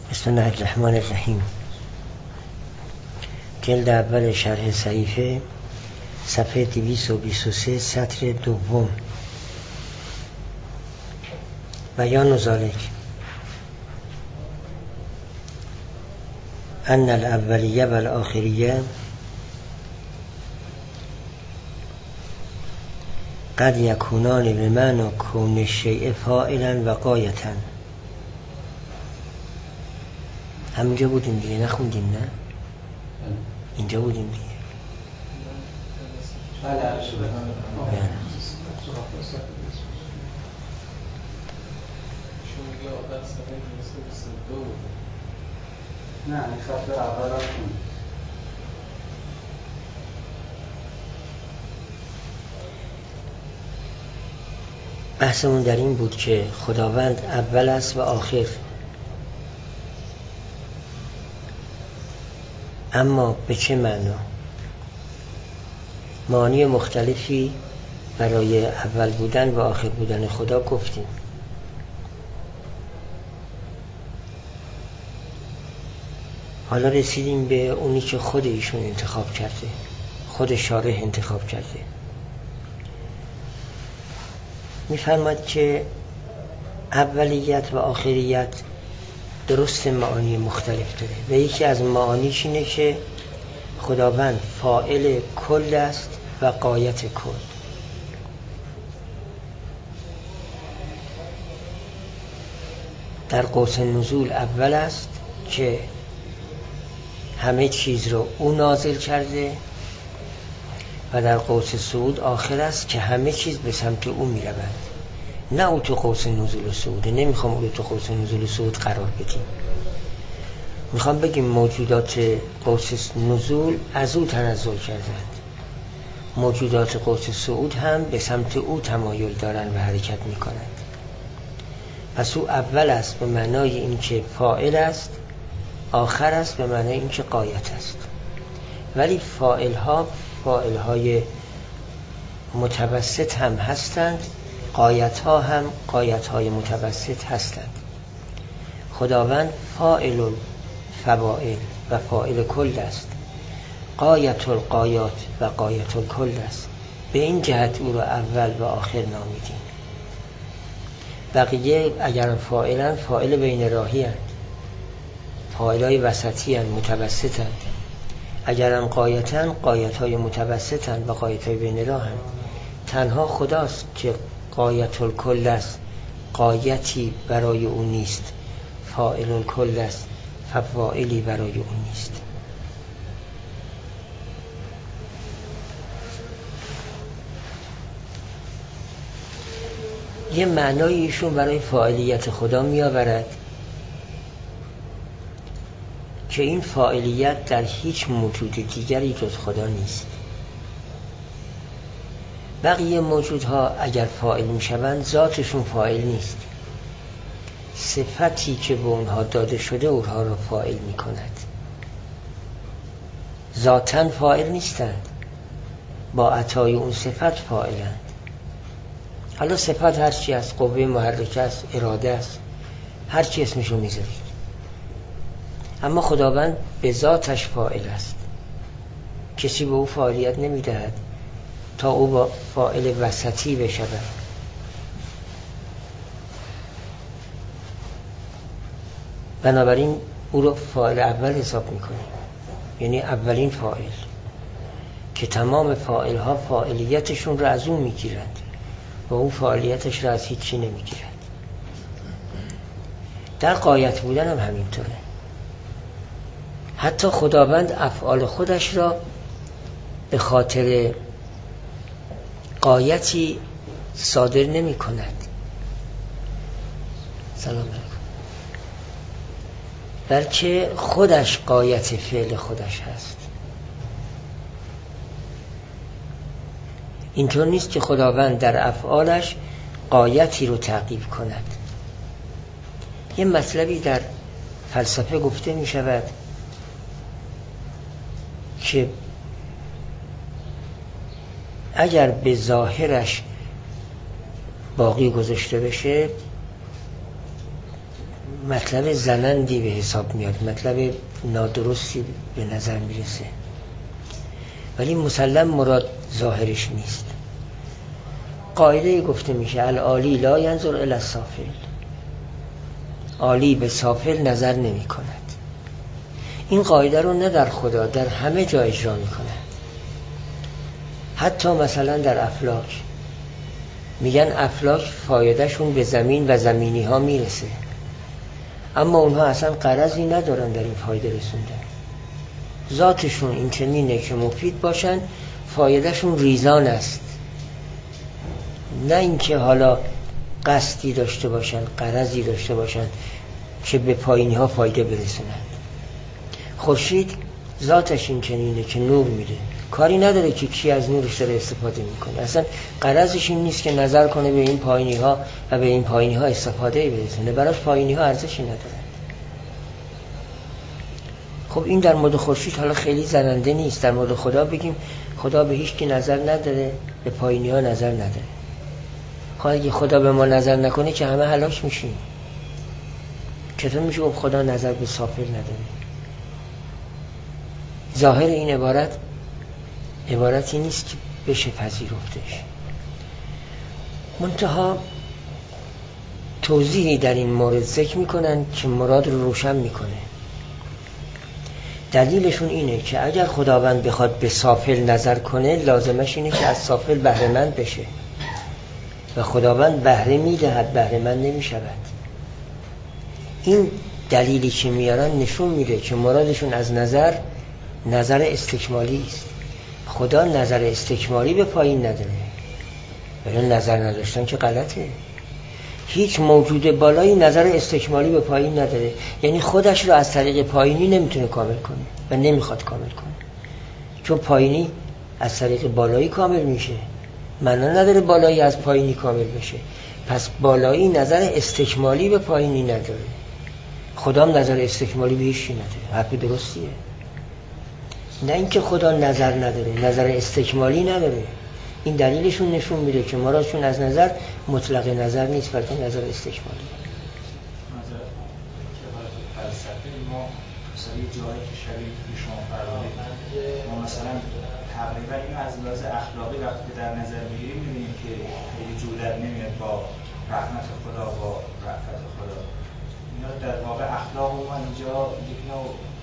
بسم الله الرحمن الرحیم. جلد اول شرح صحیفه، صفحه 223، سطر دوم. بیان ذالک ان الاولیه و الاخریه قد یکونان بمعنی کون الشیء فاعلا و غایةً. همینجا بودیم دیگه، نخوندیم؟ نه اینجا بودیم دیگه. نه این خط اول هم بحثمون در این بود که خداوند اول است و آخر، اما به چه معنا؟ معانی مختلفی برای اول بودن و آخر بودن خدا گفتیم. حالا رسیدیم به اونی که خود ایشون انتخاب کرده، خود شارح انتخاب کرده. می‌فرماید که اولیت و آخریت درست معانی مختلف داره و یکی از معانیش اینه که خداوند فاعل کل است و غایت کل. در قوس نزول اول است که همه چیز رو او نازل کرده و در قوس صعود آخر است که همه چیز به سمت او می روند. نه او تو قوس نزول و صعوده، نمیخوام او تو قوس نزول و صعود قرار بدیم. میخوام بگیم موجودات قوس نزول از او تنزل کردند، موجودات قوس صعود هم به سمت او تمایل دارند و حرکت میکنند. پس او اول است به معنای این که فاعل است، آخر است به معنای این که غایت است. ولی فاعل‌های متوسط هم هستند، غایت‌ها هم غایت‌های متوسط هستند. خداوند فاعل الفواعل و فاعل کل است، غایت الغایات و غایت الکل است. به این جهت او را اول و آخر نامیدیم. بقیه اگر فاعلن، فاعل بین راهی هستند، فاعلای وسطی هستند، متوسط هستند. اگر هم غایتن، غایت‌های متوسط هستند و غایت‌های بین راه هستند. تنها خداست که غایت الکل است، غایتی برای او نیست، فاعل الکل است، فاعلی برای او نیست. یه معنای ایشون برای فاعلیت خدا می آورد که این فاعلیت در هیچ موجود دیگری جز خدا نیست. بقیه موجودها اگر فاعل می شوند ذاتشون فاعل نیست، صفتی که به اونها داده شده اونها را فاعل می کند. ذاتاً فاعل نیستند، با عطای اون صفت فاعلند. حالا صفت هرچی است، قوه محرکه است، اراده است، هرچی اسمشو میذارید، اما خداوند به ذاتش فاعل است. کسی به او فاعلیت نمیدهد تا او با فاعل وسطی بشود. بنابراین او رو فاعل اول حساب میکنیم، یعنی اولین فاعل، که تمام فاعل ها فاعلیتشون رو از اون میگیرند و اون فاعلیتش رو از هیچی نمیگیرد. در غایت بودن هم همینطوره. حتی خداوند افعال خودش را به خاطر غایتی صادر نمی کند. سلام علیکم. بلکه خودش غایت فعل خودش هست. اینطور نیست که خداوند در افعالش غایتی رو تعقیب کند. یه مطلبی در فلسفه گفته می شود که اگر به ظاهرش باقی گذاشته بشه مطلب زنندی به حساب میاد، مطلب نادرستی به نظر میرسه، ولی مسلم مراد ظاهرش نیست. قاعده گفته میشه العالی لا ینظر الی السافل، عالی به سافل نظر نمی کند. این قاعده رو نه در خدا، در همه جا اجرا می کند. حتی مثلا در افلاک میگن افلاک فایدهشون به زمین و زمینی ها میرسه، اما اونها اصلا غرضی ندارن در این فایده رسوندن. ذاتشون این چنینه که مفید باشن، فایدهشون ریزان است، نه اینکه حالا قصدی داشته باشن، غرضی داشته باشن که به پایینی ها فایده برسونن. خورشید ذاتش این چنینه که نور میده، کاری نداره که کی از نورش داره استفاده میکنه، اصلا غرضش این نیست که نظر کنه به این پایینی ها و به این پایینی ها استفاده برسونه، براش پایینی ها ارزشی نداره. خب این در مورد خورشید حالا خیلی زننده نیست. در مورد خدا بگیم خدا به هیچ کی نظر نداره، به پایینی ها نظر نداره. خب اگه خدا به ما نظر نکنه که همه هلاک میشیم. چطور میشه گفت خدا نظر به سافل نداره؟ ظاهر این عبارتی نیست که بشه پذیرفتش. منتها توضیحی در این مورد ذکر میکنن که مراد رو روشن میکنه. دلیلشون اینه که اگر خداوند بخواد به سافل نظر کنه، لازمش اینه که از سافل بهره مند بشه و خداوند بهره میدهد، بهره مند نمیشود. این دلیلی که میارن نشون میده که مرادشون از نظر استکمالی است. خدا نظر استکمالی به پایین نداره، ولی نظر نداشتن که غلطه. هیچ موجود بالایی نظر استکمالی به پایین نداره، یعنی خودش رو از طریق پایینی نمیتونه کامل کنه و نمیخواد کامل کنه، چون پایینی از طریق بالایی کامل میشه، معنا نداره بالایی از پایینی کامل بشه. پس بالایی نظر استکمالی به پایینی نداره، خدا هم نظر استکمالی به هیچی نداره. حرف درستیه. نه اینکه خدا نظر نداره، نظر استکمالی نداره. این دلیلشون نشون میده که مرادشون از نظر مطلق نظر نیست، بلکه نظر استکمالی. نظر که فلسفه ما مثلا یه جایی که شبیه که شما فرمودید، ما مثلا تقریبا این از لحاظ اخلاقی وقتی که در نظر میگیریم میبینیم که خیلی جولت نمیاد با رحمت خدا، با رحمت خدا. اینا در واقع اخلاق ما اینجا یک نوع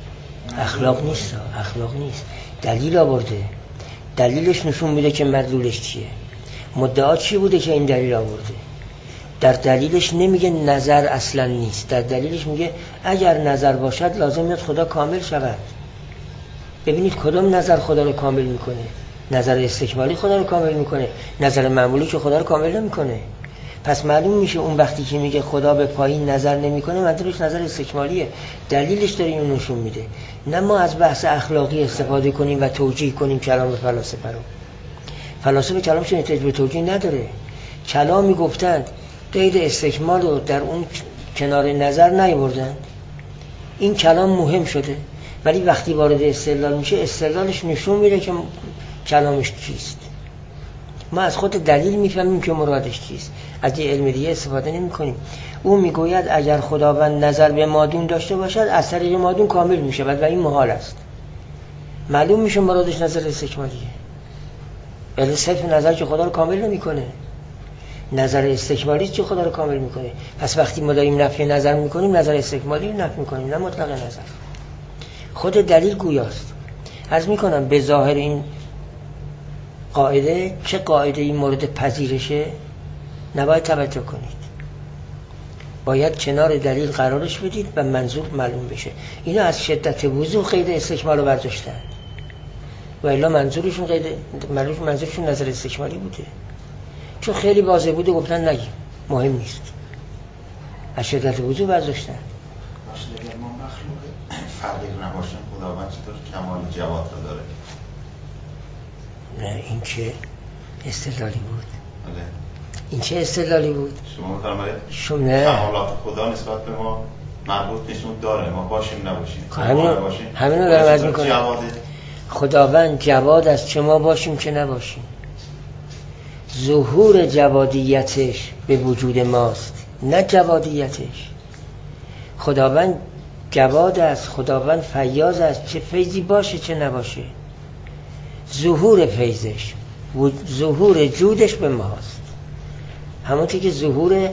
اخلاق نیست. دلیل آورده، دلیلش نشون میده که مدلولش چیه، مدعا چی بوده که این دلیل آورده. در دلیلش نمیگه نظر اصلا نیست، در دلیلش میگه اگر نظر باشد لازم میاد خدا کامل شود. ببینید کدوم نظر خدا رو کامل میکنه؟ نظر استکمالی خدا رو کامل میکنه، نظر معمولی که خدا رو کامل نمیکنه. پس معلوم میشه اون وقتی که میگه خدا به پایین نظر نمیکنه، منظورش نظر استکمالیه. دلیلش داره اینو نشون میده. نه ما از بحث اخلاقی استفاده کنیم و توجیه کنیم کلام فلاسفه رو. فلاسفه کلامشون احتیاج به توجیه نداره. کلامی گفتند قید استکمال رو در اون کنار نظر نیاوردن، این کلام مهم شده، ولی وقتی وارد استدلال میشه، استدلالش نشون میده که کلامش چیست. ما از خود دلیل میفهمیم که مرادش چیست، از یه علم دیگه استفاده نمی کنیم. او میگوید اگر خداوند نظر به مادون داشته باشد، از طریق مادون کامل می شود و این محال است. معلوم میشه مرادش نظر استکمالیه، ولی صرف نظر که خدا رو کامل نمی کنه. نظر استکمالی که خدا رو کامل میکنه. پس وقتی ما داریم نفی نظر میکنیم، نظر استکمالی رو نفی میکنیم، نه مطلق نظر. خود دلیل گویاست. عرض میکنم به ظاهر این قاعده، چه قاعده این مورد پذیرشه، نباید توجه کنید. باید کنار دلیل قرارش بدید و منظور معلوم بشه. اینا از شدت وضوح قید استکمال رو برداشتن و الا منظورشون نظر استکمالی بوده، چون خیلی واضح بوده گفتن نگیم، مهم نیست. از شدت وضوح برداشتن. اگر ما مخلوق فردی نباشیم، خداوند چطور کمال جواد رو داره؟ نه، این چه استدلالی بود؟ بله. این چه استدلالی بود؟ شما فرمایید کمالات خدا نسبت به ما مربوط نیست، اون داره، ما باشیم نباشیم. همین رو دارم عرض میکنم. خداوند جواد است، چه ما باشیم چه نباشیم. ظهور جوادیتش به وجود ماست، نه جوادیتش. خداوند جواد است، خداوند فیاض است، چه فیضی باشه چه نباشه. ظهور فیضش، ظهور جودش به ماست. همونطور که ظهور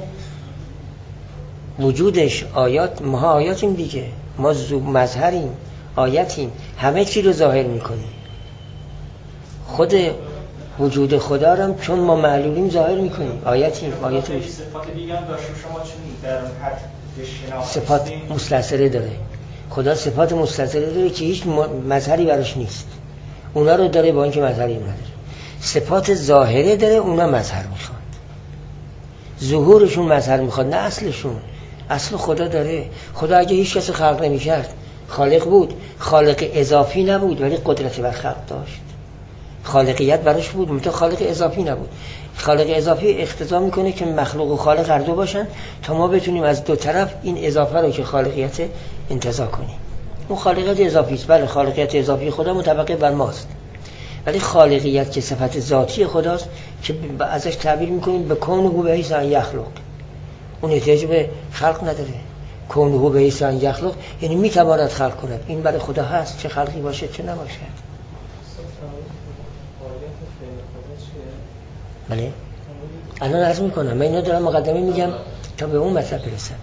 وجودش آیات، ما آیاتیم دیگه، ما مظهریم، آیتیم، همه چی رو ظاهر میکنیم. خود وجود خدا رو چون ما معلولیم ظاهر میکنیم، آیتیم، آیاتیم. صفات دیگه هم داشت شما چون در اون حد صفات مستثره داره. خدا صفات مستثره داره که هیچ مظهری براش نیست. اونا رو داره با اینکه مظهری نداره. صفات ظاهره داره، اونا مظهر میخواد. ظهورشون مظهر میخواد، نه اصلشون. اصل خدا داره. خدا اگه هیچ کس خلق نمیکرد، خالق بود، خالق اضافی نبود ولی قدرت بر خلق داشت. خالقیت براش بود، منتها خالق اضافی نبود. خالق اضافی اقتضا میکنه که مخلوق و خالق هر دو باشن تا ما بتونیم از دو طرف این اضافه رو که خالقیت انتزاع کنیم. اون خالقیت اضافی است، بله خالقیت اضافی خدا مطابق بر ماست، ولی خالقیت که صفت ذاتی خداست که ازش تعبیر میکنیم به کونه به حیث ان یخلق. اون احتیاج به خلق نداره. کونه به حیث ان یخلق یعنی میتواند خلق کند. این برای خدا هست، چه خلقی باشه چه نباشه. بله الان عرض میکنم، من اینو دارم مقدمه میگم تا به اون مطلب برسم.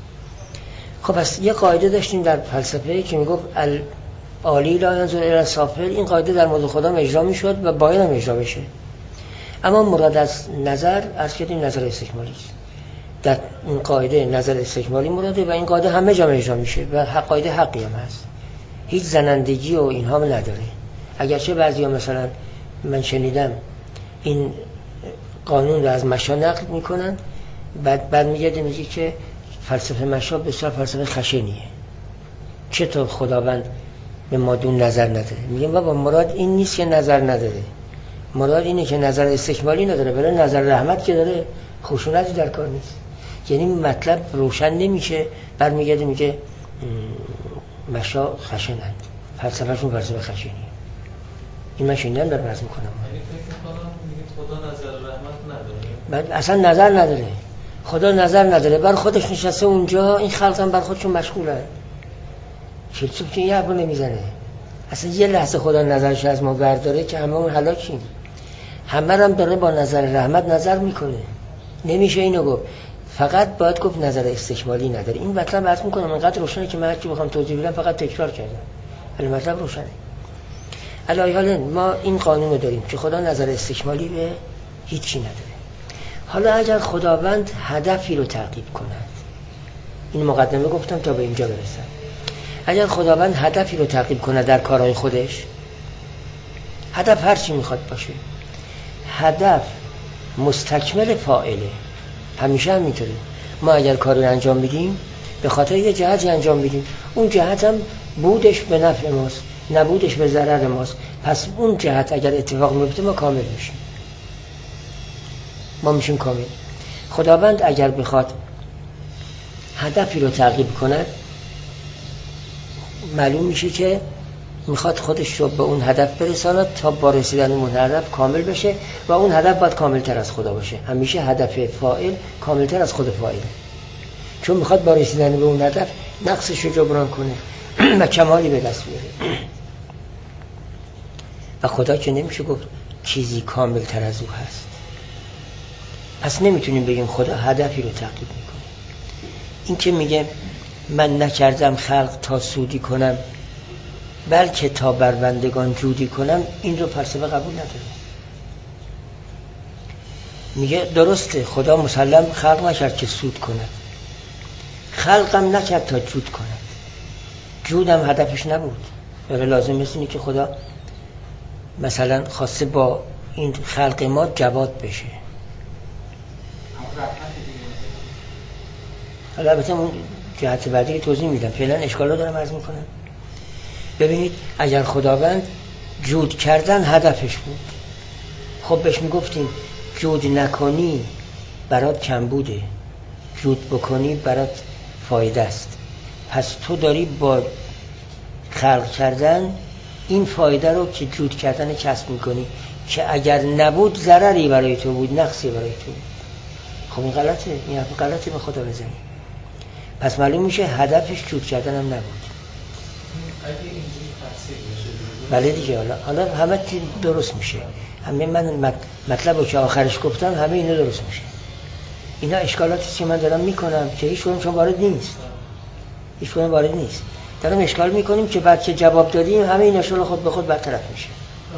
خب پس یه قاعده داشتیم در فلسفه که میگفت عالی لا ینظر الی السافل. این قاعده در مورد خدا اجرا میشد و باید هم اجرا بشه. اما مراد از نظر عرض کردیم نظر استکمالی است. در این قاعده نظر استکمالی مراده و این قاعده همه جا اجرا میشه و قاعده حقی هم هست، هیچ زنندگی و اینها نداره. اگرچه بعضیا مثلا من شنیدم این قانون رو از مشا نقل میکنن، بعد میگه که فلسفه مشا بسیار فلسفه خشنیه، چطور خداوند به ما دون نظر نداره. میگم بابا مراد این نیست که نظر نداره، مراد اینه که نظر استکمالی نداره، برای نظر رحمت که داره خشونتی در کار نیست. یعنی مطلب روشن نمیشه، برمیگرده میگه مشا خشنند، فلسفهشون فلسفه خشنیه. این من شنیدم در بحث میکنم. خدا نظر رحمت نداره، بعد اصلا نظر نداره. خدا نظر نداره، بر خودش نشسته اونجا، این خلق هم بر خودشون مشغولن. چلسوب که یه حرف نمیزنه. اصلا یه لحظه خدا نظرش از ما برداره که همه اون هلاکیم. همه هم داره با نظر رحمت نظر میکنه. نمیشه اینو گفت، فقط باید گفت نظر استکمالی نداره. این مطلب عرض میکنم انقدر روشنه که من هرچی بخوام توضیح بدم فقط تکرار کردم، ولی مطلب روشنه. علی حال ما این قانون رو داریم که خدا نظر استکمالی به هیچی نداره. حالا اگر خداوند هدفی رو تعقیب کند، این مقدمه گفتم تا به اینجا برسم، اگر خداوند هدفی رو تعقیب کند در کارهای خودش، هدف هر چی میخواد باشه، هدف مستکمل فاعله. همیشه هم میتونه ما اگر کاری انجام میدیم به خاطر یه جهتی انجام میدیم، اون جهت هم بودش به نفع ماست، نبودش به ضرر ماست. پس اون جهت اگر اتفاق میفته ما کامل میشیم، ما میشیم کامل. خداوند اگر بخواد هدفی رو تعقیب کنه، معلوم میشه که میخواد خودش رو به اون هدف برساند تا با رسیدن اون هدف کامل بشه و اون هدف باید کامل تر از خدا باشه. همیشه هدف فاعل کامل تر از خود فاعله، چون میخواد با رسیدن به اون هدف نقصش رو جبران کنه و کمالی به دست بیاره. و خدا که نمیشه گفت چیزی کامل تر از او هست. پس نمیتونیم بگیم خدا هدفی رو تعقیب میکنه. این که میگه من نکردم خلق تا سودی کنم بلکه تا بر بندگان جودی کنم، این رو فلسفه قبول نداره. میگه درسته خدا مسلم خلق نکرد که سود کند، خلقم نکرد تا جود کند، جودم هدفش نبود. ولی لازم اینه که خدا مثلا خواسته با این خلق ما جواد بشه. حالا البته اون جهت بعدی که توضیح میدم، فعلا اشکالا دارم عرض میکنم. ببینید اگر خداوند جود کردن هدفش بود، خب بهش میگفتیم جود نکنی برات کم بوده، جود بکنی برات فایده است. پس تو داری با خلق کردن این فایده رو که جود کردن کسب میکنی که اگر نبود ضرری برای تو بود، نقصی برای تو بود. خب این غلطه، این حرف غلطه به خدا بزنی. پس معلوم میشه هدفش چوب کردن هم نبود. اگه اینجوری تفسیر بشه بله دیگه. حالا همه درست میشه. همه من مطلبو که آخرش گفتم همه اینا درست میشه. اینا اشکالاتی که من دارم میکنم که هیچ کدومشون وارد نیست. هیچ کدوم وارد نیست. دارم اشکال میکنیم که بعد که جواب دادیم همه اینا شغل خود به خود برطرف میشه.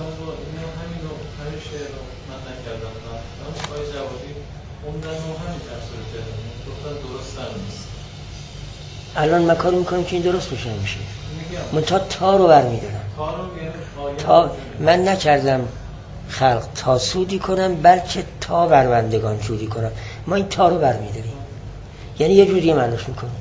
همین شعر رو من نکردم. من پای جوابی اون در همین تفسیر کردم. گفتن درست نیست. الان ما کار میکنیم که این درست بشه میشه. من تا رو برمیدارم. تا من نکردم خلق تا سودی کنم بلکه تا بربندگان سودی کنم. ما این تا رو برمیداریم. یعنی یه جوری معنیش میکنیم.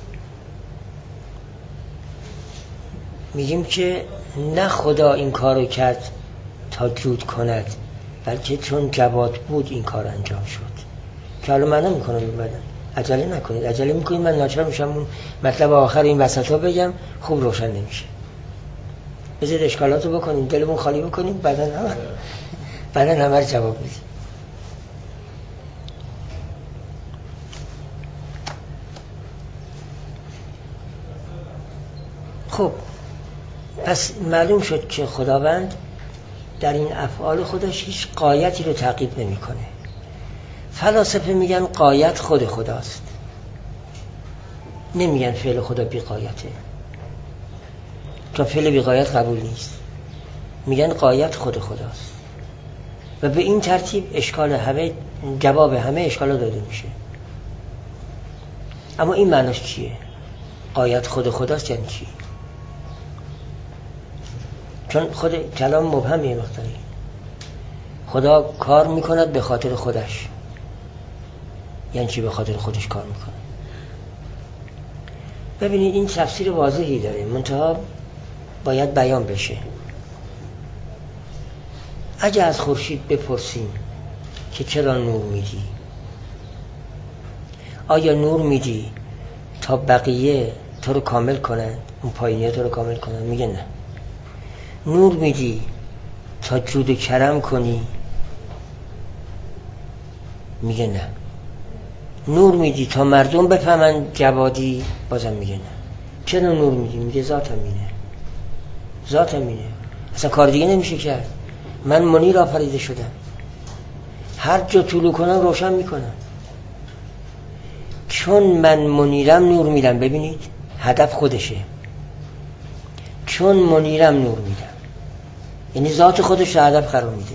میگیم که نه خدا این کارو کرد تا جود کند بلکه چون جواد بود این کار انجام شد. که حالا من نمیکنم بعدن. عجله نکنید. عجله میکنید من ناچار میشم اون مطلب آخر این وسطا بگم خوب روشن نمیشه. بذارید اشکالاتو بکنیم دلمون خالی بکنیم بعدن همه رو جواب بدیم. خب پس معلوم شد که خداوند در این افعال خودش هیچ غایتی رو تعقیب نمیکنه. فلاسفه میگن غایت خود خداست. نمیگن فعل خدا بی غایته. چون فعل بی غایت قبول نیست. میگن غایت خود خداست. و به این ترتیب اشکال همه جواب همه اشکالا داده میشه. اما این معناش چیه؟ غایت خود خداست یعنی چی؟ چون خود کلام مبهمه مقداری. خدا کار میکند به خاطر خودش. یعنی چی به خاطر خودش کار میکنه؟ ببینید این تفسیر واضحی داره منتها باید بیان بشه. اگه از خورشید بپرسیم که چرا نور میدی؟ آیا نور میدی تا بقیه تو رو کامل کنن؟ اون پایینیه تو رو کامل کنن؟ میگه نه. نور میدی تا جود و کرم کنی؟ میگه نه. نور میدی تا مردم بفهمن جوادی؟ بازم میگه نه. چرا نور میدی؟ میگه ذاتم اینه. ذاتم اینه. اصلا کار دیگه نمیشه کرد. من منیر آفریده شدم. هر جا طلوع کنم روشن میکنم. چون من منیرم نور میدم. ببینید هدف خودشه. چون منیرم نور میدم. یعنی ذات خودش رو هدف قرار میده.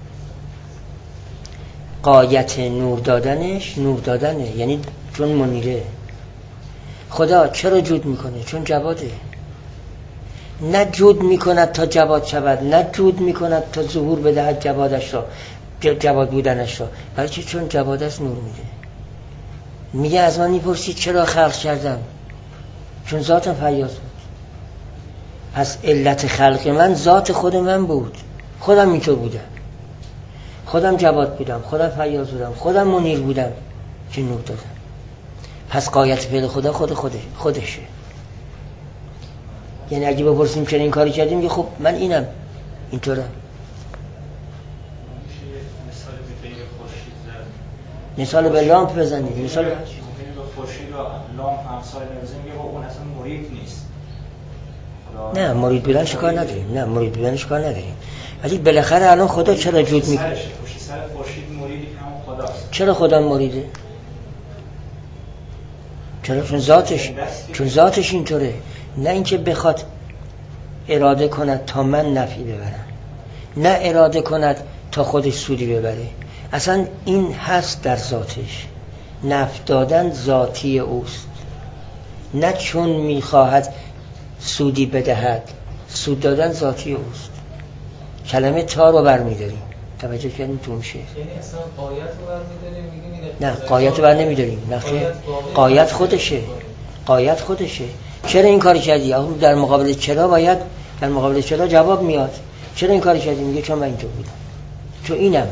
غایت نور دادنش نور دادنه. یعنی چون منیره. خدا چرا جود میکنه؟ چون جواده. نه جود میکند تا جواد شود، نه جود میکند تا ظهور بدهد جوادش را، جواد بودنش را، بلکه چون جواد است نور میده. میگه از من میپرسید چرا خلق کردم؟ چون ذاتم فیاض بود. پس علت خلق من ذات خود من بود. خودم اینطور بودم. خودم جواد بودم، خودم فیاض بودم، خودم منیر بودم که نور دادم. پس غایت فعل خدا خودشه. یعنی اگه بپرسیم چرا این کاری کردیم میگه خب من اینم اینطورم. مثال به لامپ بزنید. مثال به خورشید و لامپ همسال نمیزنیم میگه اون اصلا مرید نیست. نه مرید بودنش کار نداریم. نه مرید بودنش کار نداریم. ولی بالاخره الان خدا چرا جود میکنه؟ سر خورشید مریدی که همون خداست. چرا خدا مریده؟ چرا؟ چون ذاتش اینطوره. نه اینکه بخواد اراده کند تا من نفعی ببرم، نه اراده کند تا خودش سودی ببره. اصلا این هست در ذاتش. نفع دادن ذاتی اوست. نه چون میخواهد سودی بدهد، سود دادن ذاتی اوست. کلمه تا رو برمیداریم. توجه کردیم تو میشه. یعنی اصلا غایت رو برمیداریم میگیم نه غایت رو بر نمیداریم. نه غایت خودشه. غایت خودشه. چرا این کاری کردی؟ در مقابل چرا باید در مقابل چرا جواب میاد. چرا این کاری کردی؟ میگه چون من اینطور بودم. چون اینم.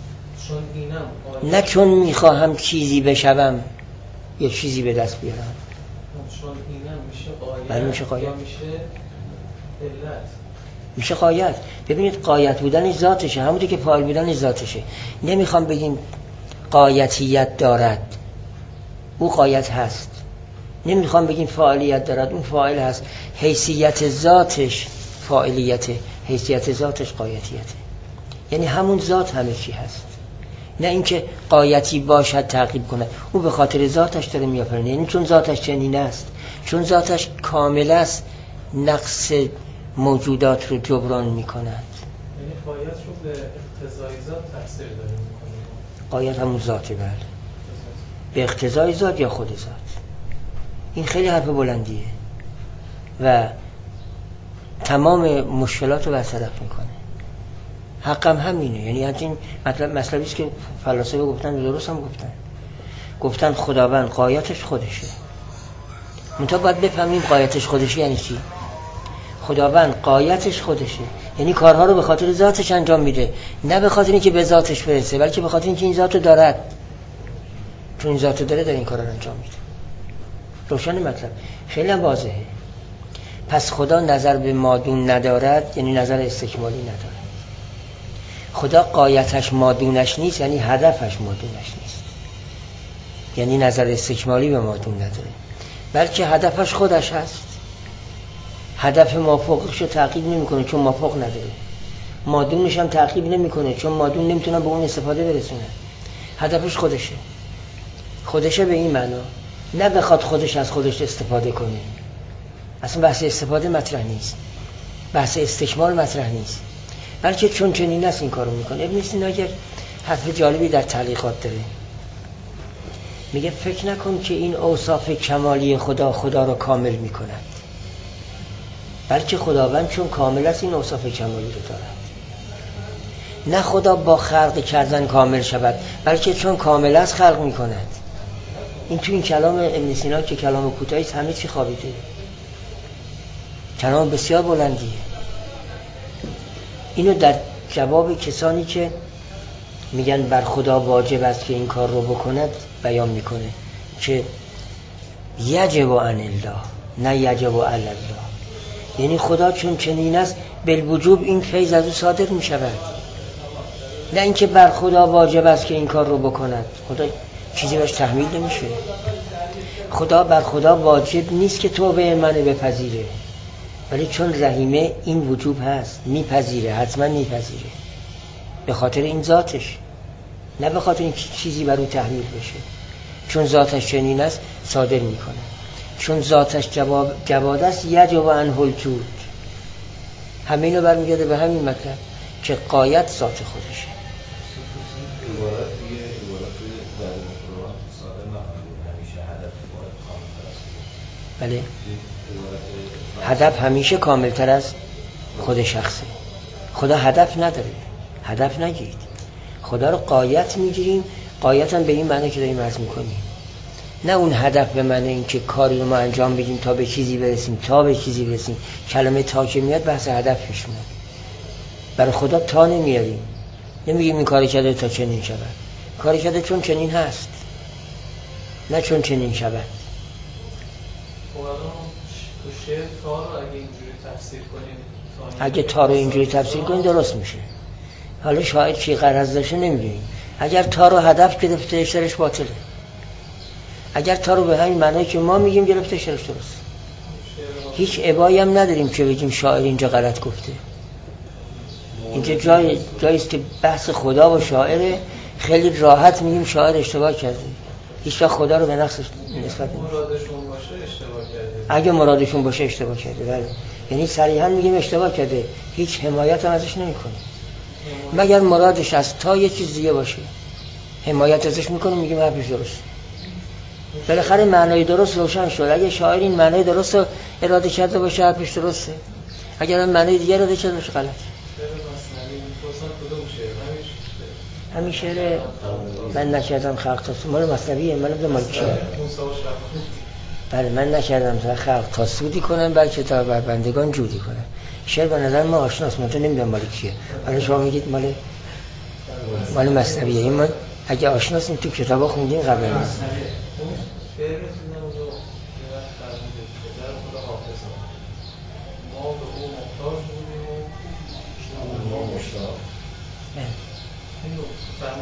نه چون میخواهم چیزی بشوم یا چیزی به دست بیارم. چون اینم میشه غایت. بله میشه غایت. یا میشه علت. میشه غایت. ببینید غایت بودنش ذاتشه. همونطور که فاعل بودنش ذاتشه. نمیخوام بگیم غایتیت دارد. او غایت هست. نمیخوام بگیم فاعلیت دارد، اون فاعل هست، حیثیت ذاتش فاعلیته، حیثیت ذاتش قایتیته، یعنی همون ذات همه چی هست، نه اینکه قایتی باشد تعقیب کنه، اون به خاطر ذاتش داره میآفرینه، یعنی چون ذاتش چنین است، چون ذاتش کامل است، نقص موجودات رو جبران میکند. یعنی قایت رو به اقتضای ذات تفسیر داره میکنه. قایت همون ذاته، بله، به اقتضای ذات یا خود ذات. این خیلی حرف بلندیه و تمام مشکلات رو برطرف میکنه. حقم همینه، یعنی همچین مطلبی است که فلاسفه گفتن، درست هم گفتن خداوند قایتش خودشه. منتها باید بفهمیم قایتش خودشه یعنی چی. خداوند قایتش خودشه یعنی کارها رو به خاطر ذاتش انجام میده، نه به خاطر اینکه به ذاتش برسه، بلکه به خاطر اینکه این ذاتو دارد، چون این ذاتو داره این کارا رو انجام میده. روشن مطلب، خیلی واضحه. پس خدا نظر به مادون ندارد، یعنی نظر استکمالی نداره. خدا قایتش مادونش نیست، یعنی هدفش مادونش نیست، یعنی نظر استکمالی به مادون نداره، بلکه هدفش خودش هست. هدف مافوقش رو تعقیب نمیکنه چون مافوق نداره، مادونش هم تعقیب نمیکنه چون مادون نمیتونه به اون استفاده برسونه. هدفش خودشه به این معنا، نه بخواد خودش از خودش استفاده کنه. اصلا بحث استفاده مطرح نیست، بحث استکمال مطرح نیست، بلکه چون چنین است این کارو میکنه. ابن سینا حرف جالبی در تعلیقات داره، میگه فکر نکن که این اوصاف کمالی خدا رو کامل میکند، بلکه خداوند چون کامل است این اوصاف کمالی رو دارد. نه خدا با خلق کردن کامل شود، بلکه چون کامل است خلق میکند. این تو این کلام ابن سینا که کلام کوتاهی است همه چی خوابیده، کلام بسیار بلندیه. اینو در جواب کسانی که میگن بر خدا واجب است که این کار رو بکند بیان میکنه که یجب عن الله نه یجب علی الله، یعنی خدا چون چنین است بالوجوب این فیض از او صادر میشود، نه اینکه بر خدا واجب است که این کار رو بکند. خدا چیزی باش تحمیل نمیشه. خدا بر خدا واجب نیست که توبه منو بپذیره، ولی چون رحیمه این وجوب هست، میپذیره، حتما میپذیره، به خاطر این ذاتش، نه به خاطر این چیزی بر او تحمیل بشه. چون ذاتش چنین است صادر میکنه، چون ذاتش جواد است یجب عنه الجود. همه اینو برمیگرده به همین مطلب که قایت ذات خودشه. بله، هدف همیشه کاملتر از خود شخصه. خدا هدف نداره، هدف نگیرید، خدا رو قایت میگیریم. قایت هم به این معنی که داریم عرض میکنیم، نه اون هدف به معنی این که کاری رو ما انجام بدیم تا به چیزی برسیم، تا به چیزی برسیم. کلمه تا که میاد بحث هدف پیش میاد. برای خدا تا نمیاریم، نمیگیم این کاری کرده تا چنین شود، کاری کرده چون چنین هست، نه چون چنین شود. اگه تا رو اینجوری تفسیر کنیم درست میشه. حالا شاید چی غرض داشته نمیدونیم. اگر تا رو هدف گرفته اشترش باطله، اگر تا رو به همین معنی که ما میگیم گرفته اشترش درست. هیچ ابایی هم نداریم که بگیم شاعر اینجا غلط گفته. اینجا جاییست که بحث خدا و شاعره، خیلی راحت میگیم شاعر اشتباه کرده، هیچ وقت خدا رو به نقصش نسبت نمیدیم. مرادشون باشه اشتباه کرده، اگه مرادشون باشه اشتباه کرده، بله، یعنی صریحا میگیم اشتباه کرده، هیچ حمایت هم ازش نمیکنه، مگر مرادش از تا یه چیز دیگه باشه حمایت ازش میکنه، میگیم حرفش درست. بالاخره معنای درست روشن شد. اگه شاعر این معنای درست رو اراده کرده باشه حرفش درسته، اگر هم معنای دیگه اراده کرده باشه غلط. همین شعر من نکردم خلق تا سود، مال مثنویه، من به مالکیه. بله، من نکردم خلق تا سودی کنم بلکه تا بر بندگان جودی کنم. شعر به نظر ما آشناست، من تو نمیدونم مالکیه، ولی شما میگید مال مثنویه. این من اگه آشناسیم تو کتابا خوندین قبلا.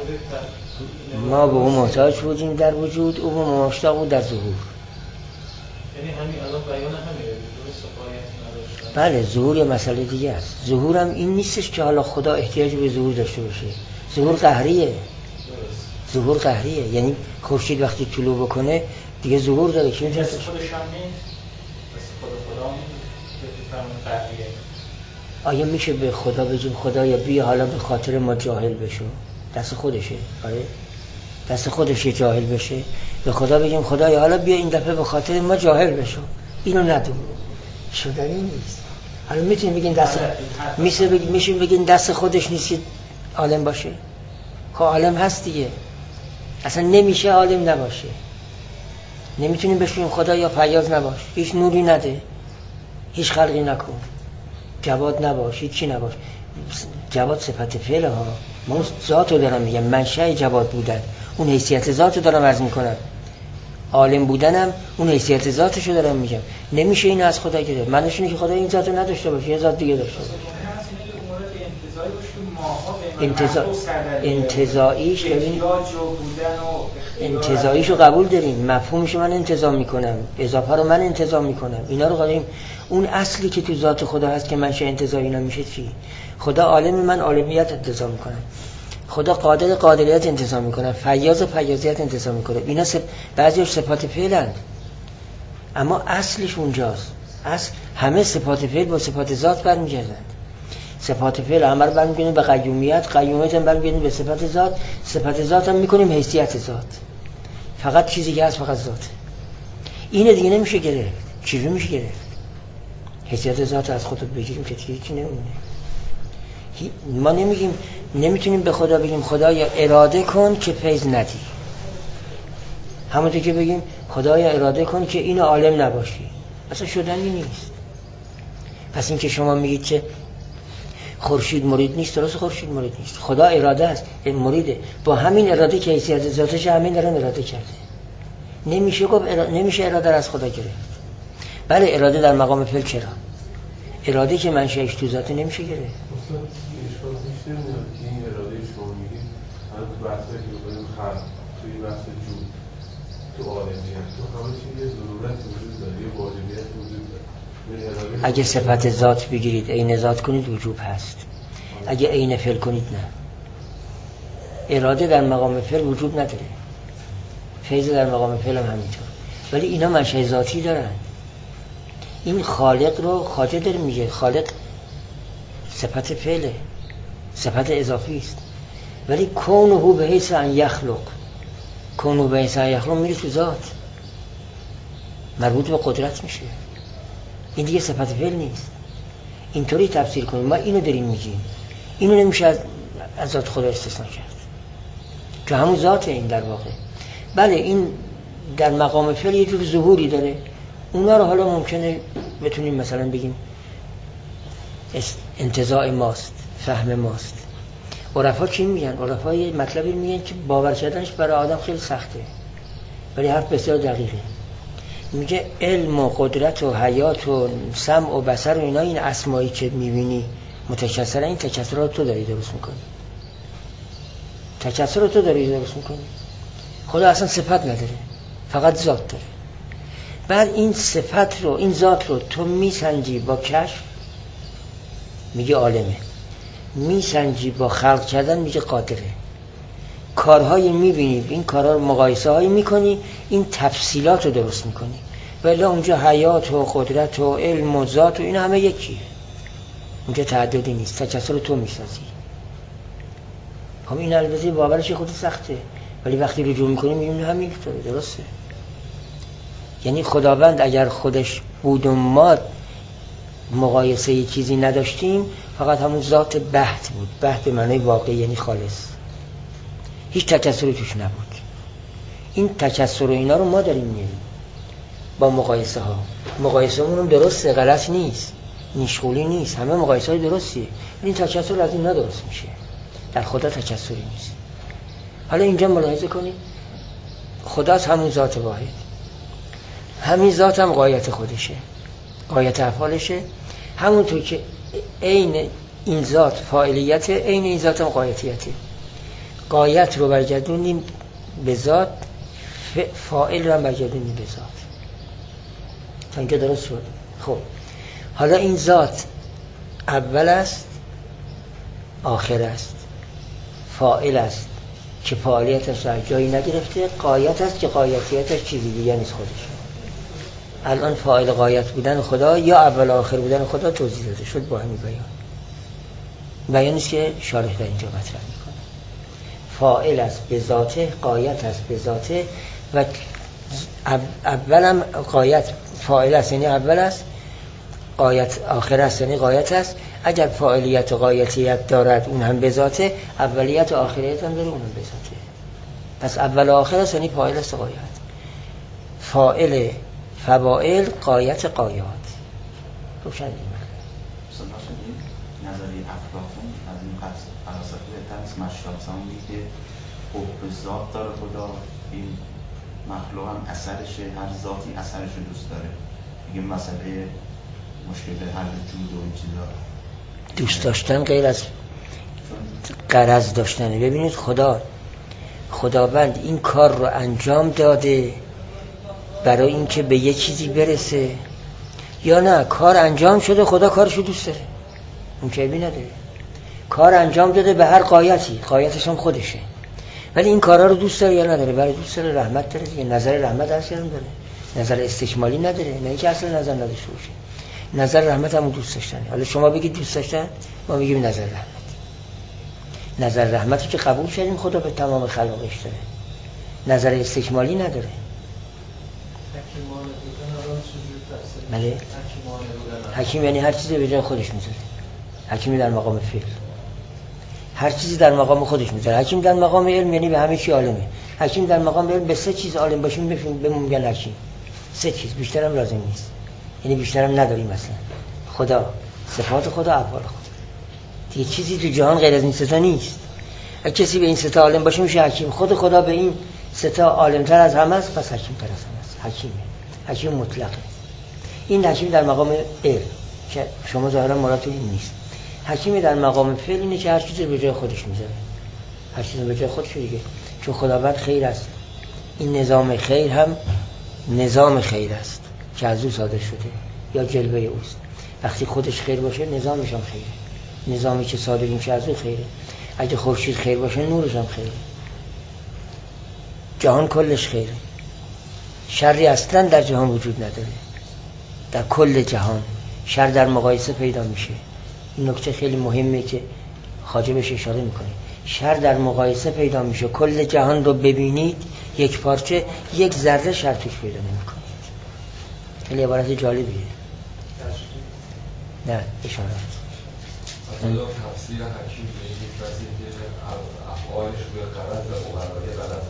ما به او محتاج بودیم در وجود، او به ما مشتاق بود در ظهور. یعنی همین الان بیان همینه درست قایت نداشتن. بله ظهور یه مسئله دیگه است. ظهور هم این نیستش که حالا خدا احتیاج به ظهور داشته باشه. ظهور قهریه. ظهور قهریه، یعنی خورشید وقتی طلوع بکنه دیگه ظهور داره که دست خودش هم نیست، دست خدا نیست که قهریه. آیا میشه به خدا بگیم خدایا بیا حالا به خاطر ما جاهل بشو؟ دست خودشه. آره دست خودشه جاهل بشه. به خدا بگیم خدایا حالا بیا این دفعه به خاطر ما جاهل بشو. اینو ندون شدنی نیست. حالا میتونیم بگین دست میشه بگین دست خودش نیست که عالم باشه؟ خب عالم هست دیگه. اصلا نمیشه عالم نباشه. نمیتونیم بشیم خدایا فیاض نباش، هیچ نوری نده، هیچ خلقی نکن، جواد نباش، هیچ چی نباش. جواد صفت فعل ها. من ذاتو دارم میگم، منشأ جواد بودن، اون حیثیت ذاتو دارم عرض میکنم. عالم بودنم اون حیثیت ذاتشو دارم میگم. نمیشه اینو از خدا گرفت. معنیش اینه که خدا این ذاتو نداشته باشه، یه ذات دیگه داشته باشه. انتزاعیش ببین، انتزاعیشو قبول داریم، مفهومشو من انتزاع میکنم، اضافه رو من انتزاع میکنم، اینا رو قایم. اون اصلی که تو ذات خدا هست که منشه انتزاعی اینا میشه چی؟ خدا عالم، من عالمیت انتزاع میکنم. خدا قادر قادریت انتزاع میکنه، فیاض فیاضیت انتزاع میکنه. اینا بعضیش صفات فعلن، اما اصلش اونجاست. اصل همه صفات فعل با صفات ذات برمیگردند. صفات فعل همه رو برمیگردیم به قیومیت، قیومیت هم برمیگردیم به صفات ذات، صفات ذات هم میکنیم حیثیت ذات. فقط چیزی که هست فقط ذات. اینه دیگه نمیشه گرفت. چیزی میشه گرفت؟ حیثیت ذات از خودت بگیریم که چیزی نمونه. ما نمیتونیم به خدا بگیم خدایا اراده کن که فیض ندی. همونطور که بگیم خدایا اراده کن که این عالم نباشی. اصلا شدنی نیست. پس این که شما میگید که خورشید مرید نیست، درست خورشید مرید نیست. خدا اراده است، مریده. با همین اراده که حیثیت ذاتش همین دارن اراده کرده. نمیشه گفت نمیشه اراده از خدا گرفت. بله اراده در مقام فعل چرا؟ اراده که منشأش تو ذات نمیشه گرفت. اشکال پیش نمیاد که این اراده شما میگید الان تو بحثایی که بکنیم خلق، توی بحث جود، تو عالمیت، تو همه چیز یه ضرورت وجود داره، یه واجبیت وجود داره. اگه صفت ذات بگیرید عین ذات کنید وجوب هست، اگه عین فعل کنید نه. اراده در مقام فعل وجود نداره، فیض در مقام فعل هم همینطور. ولی اینا منشأ ذاتی دارن. این خالق رو خاطر داره میگه، خالق صفت فعله، صفت اضافی است. ولی کونه به حیث ان یخلق، کونه به حیث ان یخلق میره تو ذات، مربوط به قدرت میشه. این دیگه صفت فعل نیست. اینطوری تفسیر کنیم. ما اینو داریم میگیم، اینو نمیشه از ذات خدا استثنا کرد که همون ذات این در واقع. بله این در مقام فعل یه جور ظهوری داره. اونا رو حالا ممکنه بتونیم مثلا بگیم انتزاع ماست، فهم ماست. عرفا چی میگن؟ عرفا یه مطلبی میگن که باور کردنش برای آدم خیلی سخته، ولی حرف بسیار دقیقه. میگه علم و قدرت و حیات و سمع و بصر و اینا، این اسمایی که میبینی متکثره، این تکثرات تو داری درست میکنی. تکثرات تو داری درست میکنی. خدا اصلا صفت نداره، فقط ذات داره. بعد این صفت رو، این ذات رو تو میسنجی با کشف، میگه عالمه. میسنجی با خلق کردن، میگه قادره. کارهایی میبینی، این کارها رو مقایسه هایی میکنی، این تفصیلات رو درست میکنی. ولی اونجا حیات و قدرت و علم و ذات و این همه یکیه. اونجا تعددی نیست، تکثر رو تو میسازی. خب این البته باورش خود سخته، ولی وقتی رجوع میکنی میبینی همین طوره، درسته. یعنی خداوند اگر خودش بود و ما مقایسه ی چیزی نداشتیم، فقط همون ذات بحت بود. بحت به معنی واقعی، یعنی خالص، هیچ تکثری توش نبود. این تکثر و اینا رو ما داریم میاریم با مقایسه ها. مقایسه همون درسته، غلط نیست، نیشغولی نیست، همه مقایسه های درستیه. این تکثر از اینا درست میشه. در خدا تکثری نیست. حالا اینجا ملاحظه کنید، خدا از همون ذات واحد، همین ذات هم غایت خودشه، غایت افعالشه. همونطور که عین این ذات فاعلیت، عین این ذات هم غایتیته. غایت رو برگردونیم به ذات، فاعل رو هم برگردونیم به ذات. تا اینجا درست شد؟ خب حالا این ذات اول است، آخر است، فاعل است که فاعلیتش را جایی نگرفته، غایت است که غایتیتش چیزی دیگه نیست خودش. الان فاعل غایت بودن خدا یا اول آخر بودن خدا توضیح داده شد با همین بیانی است که شارح در اینجا مطرح میکنه. فاعل است به ذاته، غایت است به ذاته و اولم غایت فاعل است یعنی اول است، غایت آخر است یعنی غایت است. اگر فاعلیت و غایتیت دارد اون هم به ذاته، اولیت و آخریت هم داره اون هم به ذاته. پس اول و آخر است یعنی فاعل است غایت، فاعل فواعل، غایت غایات. روشن این نظری افلاطون از این فلسفه بهتر از مشراب‌زمان میگه حب ذات داره خدا، این مخلوق هم اثرشه، هر ذاتی اثرش رو دوست داره. میگه مسئله مشکل حل جود و این چیزا دوست داشتن غیر از غرض داشتنه. ببینید خداوند این کار رو انجام داده برای اینکه به یه چیزی برسه، یا نه کار انجام شده خدا کارشو دوست داره، اون که بی نداره. کار انجام داده به هر غایتی، غایتش هم خودشه، ولی این کارا رو دوست داره یا نداره؟ برای دوست داره، رحمت داره دیگه. نظر رحمت اصلا داره، نظر استکمالی نداره، نه اینکه اصلا نظر نداشته باشه. نظر رحمت هم دوست داشتنه. حالا شما بگید دوست داشتن، ما میگیم نظر رحمت. نظر رحمتی که قبول کردیم خدا به تمام خلقش داره، نظر استکمالی نداره. بله، حکیم یعنی هر چیزی به جای خودش میذاره. حکیمی در مقام فعل، هر چیزی در مقام خودش میذاره. حکیم در مقام علم یعنی به همه چی عالمه. حکیم در مقام علم به 3 چیز عالم باشیم بهمون میگن حکیم. 3 چیز، بیشتر هم لازم نیست، یعنی بیشتر هم نداریم. مثلا خدا، صفات خدا، افعال خدا، دیگه چیزی تو جهان غیر از این 3 تا نیست. اگه کسی به این 3 تا عالم باشه میشه حکیم. خدا به این 3 تا عالم‌تر از همه است، پس حکیم تر از همه است. حکیمه، حکیم مطلقه. این حکیم در مقام علم که شما ظاهرا مراد این نیست. حکیم در مقام فعل اینه که هر چیزی به جای خودش میذاره، هر چیزی به جای خودش دیگه. چون خداوند خیر است، این نظام خیر هم نظام خیر است که از او صادر شده یا جلوه اوست. وقتی خودش خیر باشه نظامش هم خیره، نظامی که صادر میشه از او خیره. اگه خورشید خیر باشه نورش هم خیره، جهان کلش خیره. شری اصلا در جهان وجود نداره، در کل جهان شر در مقایسه پیدا میشه. این نکته خیلی مهمه که خواجه بهش اشاره میکنه. شر در مقایسه پیدا میشه. کل جهان رو ببینید یک پارچه، یک ذره شر توش پیدا نمیکنید. خیلی عبارت جالبیه. نه اشاره مثلا تفسیر حکیم به این کسی که افعالش به غرض و مقرری غلط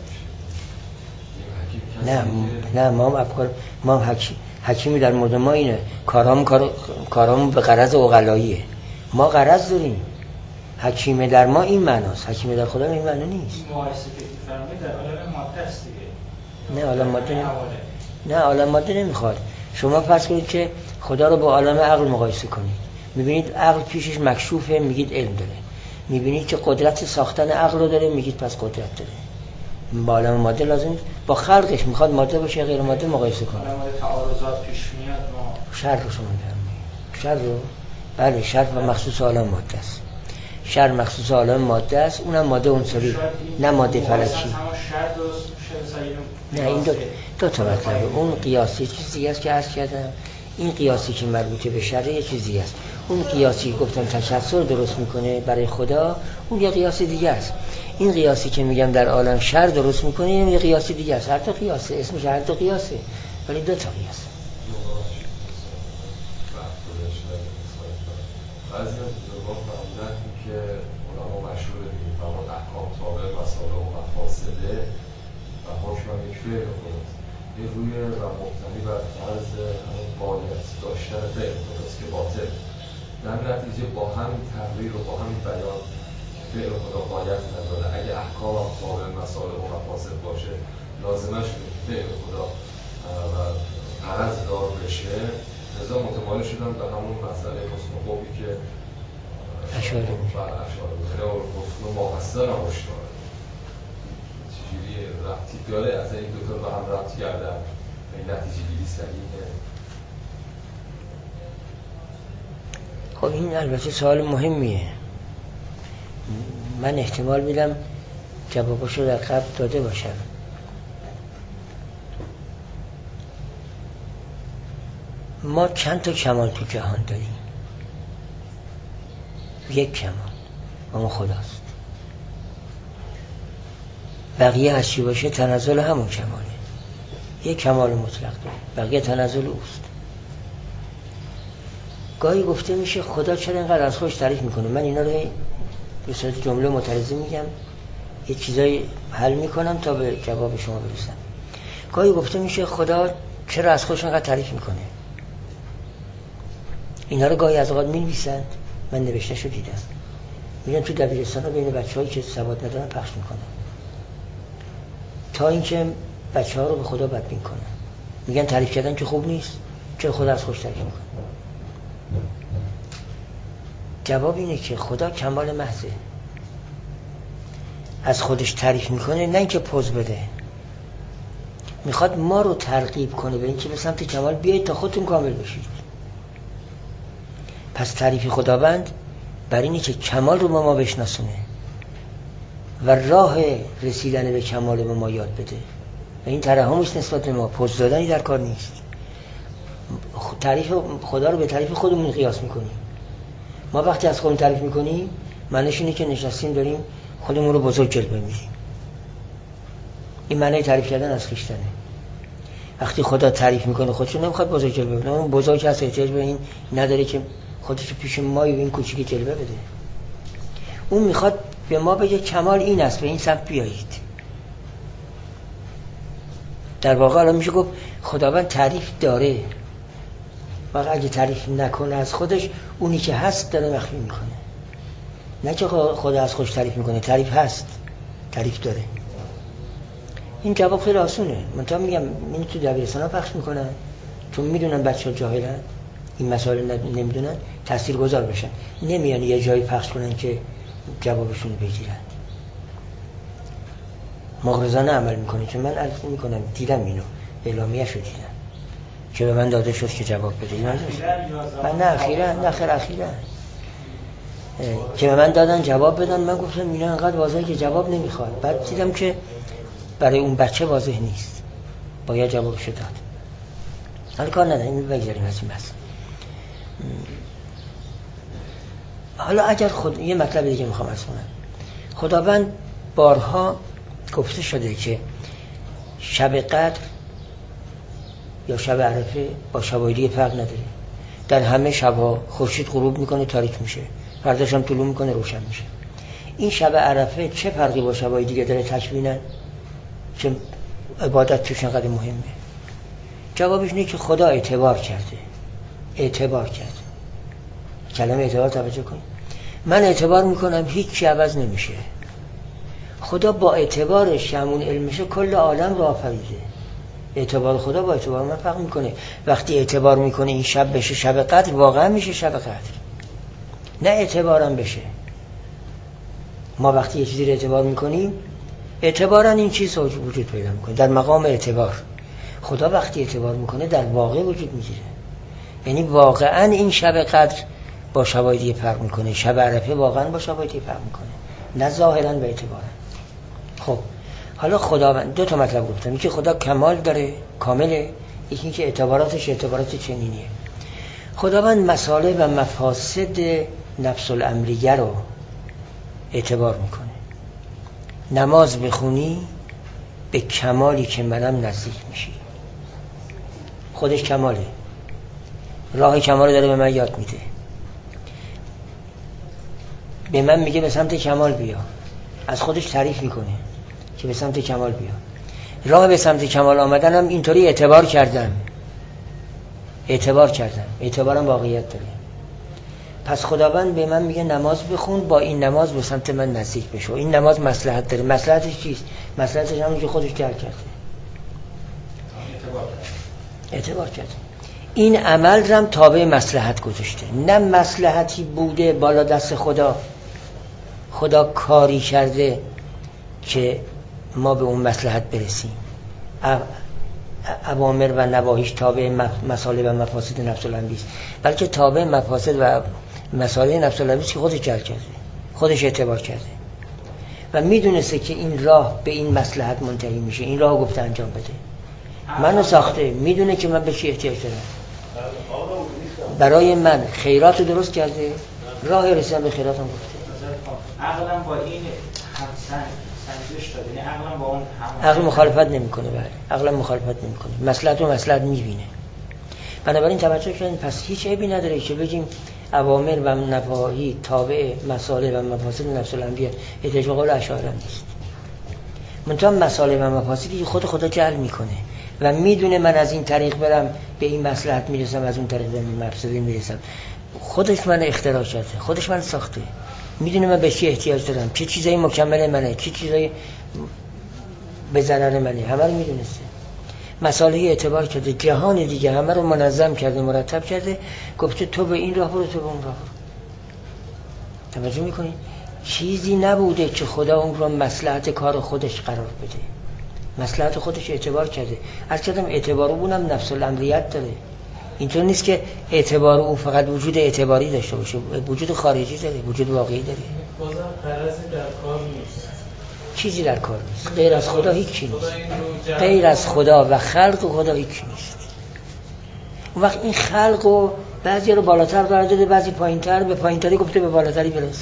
میشه. نه ما هم حکیمی در مورد ما اینه، کارام به غرض عقلاییه. ما غرض داریم. حکیمه در ما این معناست، حکیمه در خدا این معنی نیست. این مقایسه که فرمایید در عالم ماده است دیگه. نه عالم ماده نمیخواد. شما فرض کنید که خدا رو با عالم عقل مقایسه کنید، میبینید عقل پیشش مکشوفه، میگید علم داره. میبینید که قدرت ساختن عقل رو داره، میگید پس قدرت داره. با عالم ماده لازم با خلقش میخواد ماده باشه غیر ماده مقایسه کنه. عالم تعارضات پیش میاد. ما شر رو شما میفرمایید. شر رو بله، شر مخصوص عالم ماده است. شر مخصوص عالم ماده است، اونم ماده عنصری، نه ماده فلکی. نه این دو تا مطلبه. اون قیاسی چیزی است که عرض کردم، این قیاسی که مربوطه به شر یه چیزی است. اون قیاسی گفتم تکثر درست میکنه برای خدا، اون یه قیاس دیگه است. این قیاسی که میگم در عالم شر درست میکنه، این یه قیاسی دیگه است. هر تا قیاسه، اسمش هر تا قیاسه، ولی دو تا قیاس. بعضی از بزرگان فرمودن که علما مشهور دیگه فرمان احکام تابع مسائل و مفاسده و حکم هم یک فعل خداست. این روی و مبتنی بر فرض باید داشتن فعل خداست که باطل. در نتیجه با همین تقریر و با همین بیان که فعل خدا باید نداره، اگه احکام هم تابع مسائل و مفاسد باشه لازمش فعل خدا و غرض دار بشه. لذا متمایل شدن به همون مسئله حسن و خوبی که اشاره بکنه و حسن و مقصر هم اشاره چجوری ربطی داره از این دوتا به هم ربط کردن این نتیجه گیری سریعه. خب این البته سوال مهمیه. من احتمال میدم جوابشو در قبل داده باشم. ما چند تا کمال تو جهان داریم؟ یک کمال، اون خداست. بقیه هر چی باشه تنزل همون کماله. یک کمال مطلق داره، بقیه تنزل اوست. گاهی گفته میشه خدا چرا اینقدر از خودش تعریف میکنه؟ من اینا رو به صورت جمله مترجم میگم، یه چیزایی حل میکنم تا به جواب شما برسم. گاهی گفته میشه خدا چرا از خودش اینقدر تعریف میکنه؟ اینا رو گاهی از اوقات می‌نویسند، من نوشته‌شو دیدم. میرن تو دبیرستانا بین بچه‌هایی که سواد ندارن پخش میکنن تا اینکه بچه‌ها رو به خدا بدبین کنن. میگن تعریف کردن که خوب نیست، چرا خدا از خودش تعریف میکنه؟ جواب اینه که خدا کمال محضه، از خودش تعریف میکنه، نه اینکه پوز بده. میخواد ما رو ترغیب کنه به اینکه به سمت کمال بیایید تا خودتون کامل بشید. پس تعریف خداوند بر اینه که کمال رو به ما بشناسونه و راه رسیدن به کمال به ما یاد بده. و این ترحمش نسبت به ما، پوز دادنی در کار نیست. تعریف خدا رو به تعریف خودمون قیاس میکنیم. ما وقتی از خودمون تعریف میکنیم معنیش اینه که نشستیم داریم خودمون رو بزرگ جلوه میدیم. این معنی تعریف کردن از خویشتنه. وقتی خدا تعریف میکنه خودش رو نمیخواد بزرگ جلوه بده. اون بزرگ هست، احتیاج به این نداره که خودش رو پیش ما و این کوچیک جلوه بده. اون میخواد به ما بگه کمال این است، به این سمت بیایید. در واقع الان میشه گفت خداوند تعریف داره، واقعا اگه تعریف نکنه از خودش، اونی که هست داره مخفی میکنه. نه که خدا از خودش تعریف میکنه، تعریف هست، تعریف داره. این جواب خیلی آسونه. من تا میگم این تو دبیرستانا پخش میکنن چون میدونن بچه‌ها جاهلن، این مسائل نمیدونن، تاثیرگذار بشن. نمیان یه جایی پخش کنن که جوابشون بگیرن. مغرضانه عمل میکنه. چون من عرض میکنم دیدم اینو، اعلامیه‌شو دیدم که به من داده شد که جواب بده. من اخیراً که به من دادن جواب بدن، من گفتم اینا انقدر واضحه که جواب نمیخواد. بعد دیدم که برای اون بچه واضح نیست، باید جوابش داد. حالا کار نداریم، این بگذاریم از این بحث. حالا اگر یه مطلب دیگه میخوام عرض کنم. خداوند بارها گفته شده که شب قدر یا شب عرفه با شبای دیگه فرق نداره. در همه شبها خورشید غروب میکنه تاریک میشه، فرداش هم طلوع میکنه روشن میشه. این شب عرفه چه فرقی با شبای دیگه داره تشبیهن که عبادت توش انقدر مهمه؟ جوابش اینه که خدا اعتبار کرده. کلمه اعتبار توجه کنید. من اعتبار میکنم هیچی عوض نمیشه. خدا با اعتبارش همون علمشه کل عالم رو آفریده. اعتبار خدا با اعتبار من فرق میکنه. وقتی اعتبار میکنه این شب بشه شب قدر، واقعا میشه شب قدر، نه اعتبارم بشه. ما وقتی یه چیزی رو اعتبار میکنیم، اعتبارا این چیز وجود پیدا میکنه در مقام اعتبار. خدا وقتی اعتبار میکنه در واقع وجود میگیره. یعنی واقعا این شب قدر با شبای دیگه فرق میکنه، شب عرفه واقعا با شبای دیگه فرق میکنه، نه ظاهرا به اعتبارا. خب حالا خداوند دو تا مطلب گفتم، یکی خدا کمال داره، کامله، یکی که اعتبارات چنینیه. خداوند مصالح و مفاسد نفس الامریه رو اعتبار میکنه. نماز بخونی به کمالی که منم نزدیک میشی. خودش کماله، راه کمال داره به من یاد میده، به من میگه به سمت کمال بیا، از خودش تعریف میکنه که به سمت کمال بیا. راه به سمت کمال آمدنم اینطوری اعتبار کردم، اعتبارم واقعیت داره. پس خداوند به من میگه نماز بخون، با این نماز به سمت من نزدیک بشو. این نماز مصلحت داره. مصلحتش چیست؟ مصلحتش همون که خودش درک کرده، اعتبار کرده. این عمل رم تابع مصلحت گذاشته، نه مصلحتی بوده بالا دست خدا کاری کرده که ما به اون مصلحت برسیم. اوامر و نواهیش تابع مصالح و مفاسد نفس الامری است، بلکه تابع مفاسد و مصالح نفس الامری است که خودش جلب کرده، خودش اعتبار کرده و میدونسته که این راه به این مصلحت منتهی میشه، این راه گفته انجام بده. منو ساخته، میدونه که من به چی احتیاج دارم، برای من خیرات رو درست کرده، راه رسیدن به خیراتم گفته. عقلم با این سنجش داده، یعنی عقلم با اون عقل مخالفت نمیکنه. بله، عقل مخالفت نمیکنه، مصلحت و مصلحت میبینه. بنابراین توجه کنید، پس هیچ عیبی نداره که بگیم اوامر و نواهی تابع مصالح و مفاسد نفس الامر. احتیاج به قول اشاعره نیست. منتها مصالح و مفاسدی خود خدا جعل میکنه و میدونه من از این طریق برم به این مصلحت میرسم، از اون طریق به این مفسده میرسم. خودش من اختراع کرده، خودش من ساخته، میدونه من به چی احتیاج دارم، چه چیزایی مکمل منه، چه چیزایی به ضرر منه، همه رو میدونسته. مصالحی اعتبار کرده، جهان دیگه همه رو منظم کرده، مرتب کرده، گفته تو به این راه برو، تو به اون راه برو. توجه میکنید؟ چیزی نبوده که خدا اون رو مصلحت کار خودش قرار بده، مصلحت خودش اعتبار کرده. از کدام اعتبار اونم نفس الامریت داره. اینطور نیست که اعتبار او فقط وجود اعتباری داشته باشه، وجود خارجی داره، وجود واقعی داره. بازم غرضی در کار نیست، چیزی در کار نیست، غیر از خدا هیچ نیست، غیر از خدا و خلق و خدا هیچ نیست. اون وقت این خلق و بعضی رو بالاتر قرار داده، بعضی پایینتر، به پایینتری گفته به بالاتری برس،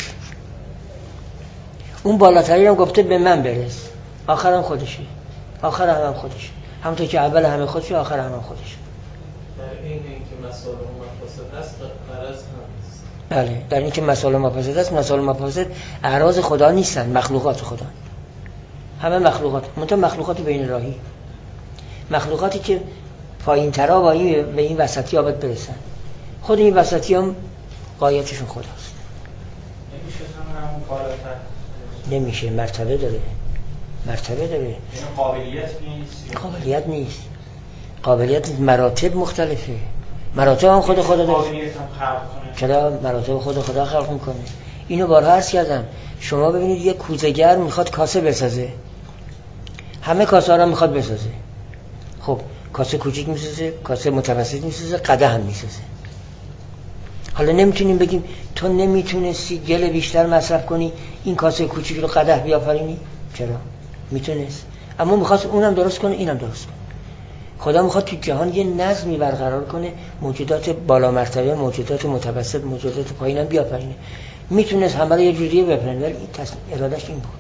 اون بالاتری رو گفته به من برس، آخرم خودشه، آخر هم خودشه، همونطور که اول همه خودشه، آخر هم خودشه. در این که مصالح و مفاسد هست غرض هست. بله، در این که مصالح و مفاسد هست. مصالح و مفاسد اعراض خدا نیستن، مخلوقات خدا، همه مخلوقات، منتها مخلوقات بین راهی، مخلوقاتی که پایین ترا با این به این وسطی آباد برسن. خود این وسطی هم غایتشون خداست. نمیشه همون بالاتر، نمیشه، مرتبه داره، مرتبه داره. یعنی قابلیت نیست، قابلیت نیست، قابلیت مراتب مختلفه. مراتب هم خود خدا داره. قابلیت هم خلق کنه. چرا؟ مراتب خود خدا خلق میکنه. اینو بارها عرض کردم. شما ببینید یک کوزه‌گر میخواد کاسه بسازه، همه کاسه ها رو میخواد بسازه. خب کاسه کوچیک میسازه، کاسه متوسط میسازه، قدح هم میسازه. حالا نمیتونیم بگیم تو نمیتونستی گل بیشتر مصرف کنی این کاسه کوچیک رو قدح بیافرینی؟ چرا؟ میتونست، اما میخواست اونم درست کنه اینم درست کنه. خدا میخواد تو جهان یه نظمی برقرار کنه، موجودات بالا مرتبه، موجودات متوسط، موجودات پایین هم بیافرینه. میتونست همه رو یه جوریه بفرینه، ولی ارادش این بود،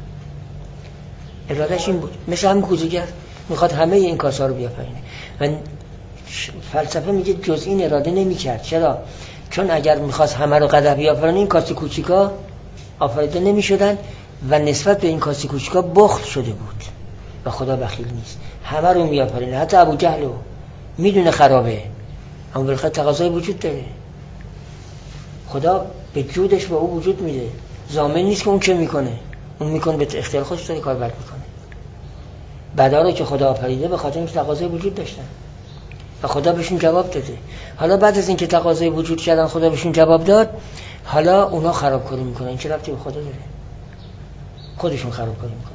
ارادش این بود. مثل همون کوزه‌گر میخواد همه این کاسه رو بیافرینه و فلسفه میگه جز این اراده نمیکرد. چرا؟ چون اگر میخواست همه رو قدح بیافرینه این کاسه کوچیکا آفریده نمیشدن و نسبت به این کاسه کوچیکا بخل شده بود و خدا بخیل نیست، همه رو میافرینه. حتی ابو جهل میدونه خرابه اما بالاخره تقاضای وجود داره. خدا به جودش به او وجود میده، ضامن نیست که اون چه میکنه، اون میکنه به اختیار خودش داره کار بد میکنه. بعدا رو که خدا آفریده به خاطر اینکه تقاضای وجود داشتن و خدا بهشون جواب داده. حالا بعد از اینکه تقاضای وجود کردن خدا بهشون جواب داد، حالا اونا خرابکاری میکنن. این چه ربطی به خدا داره؟ خودشون خرابکاری میکنن.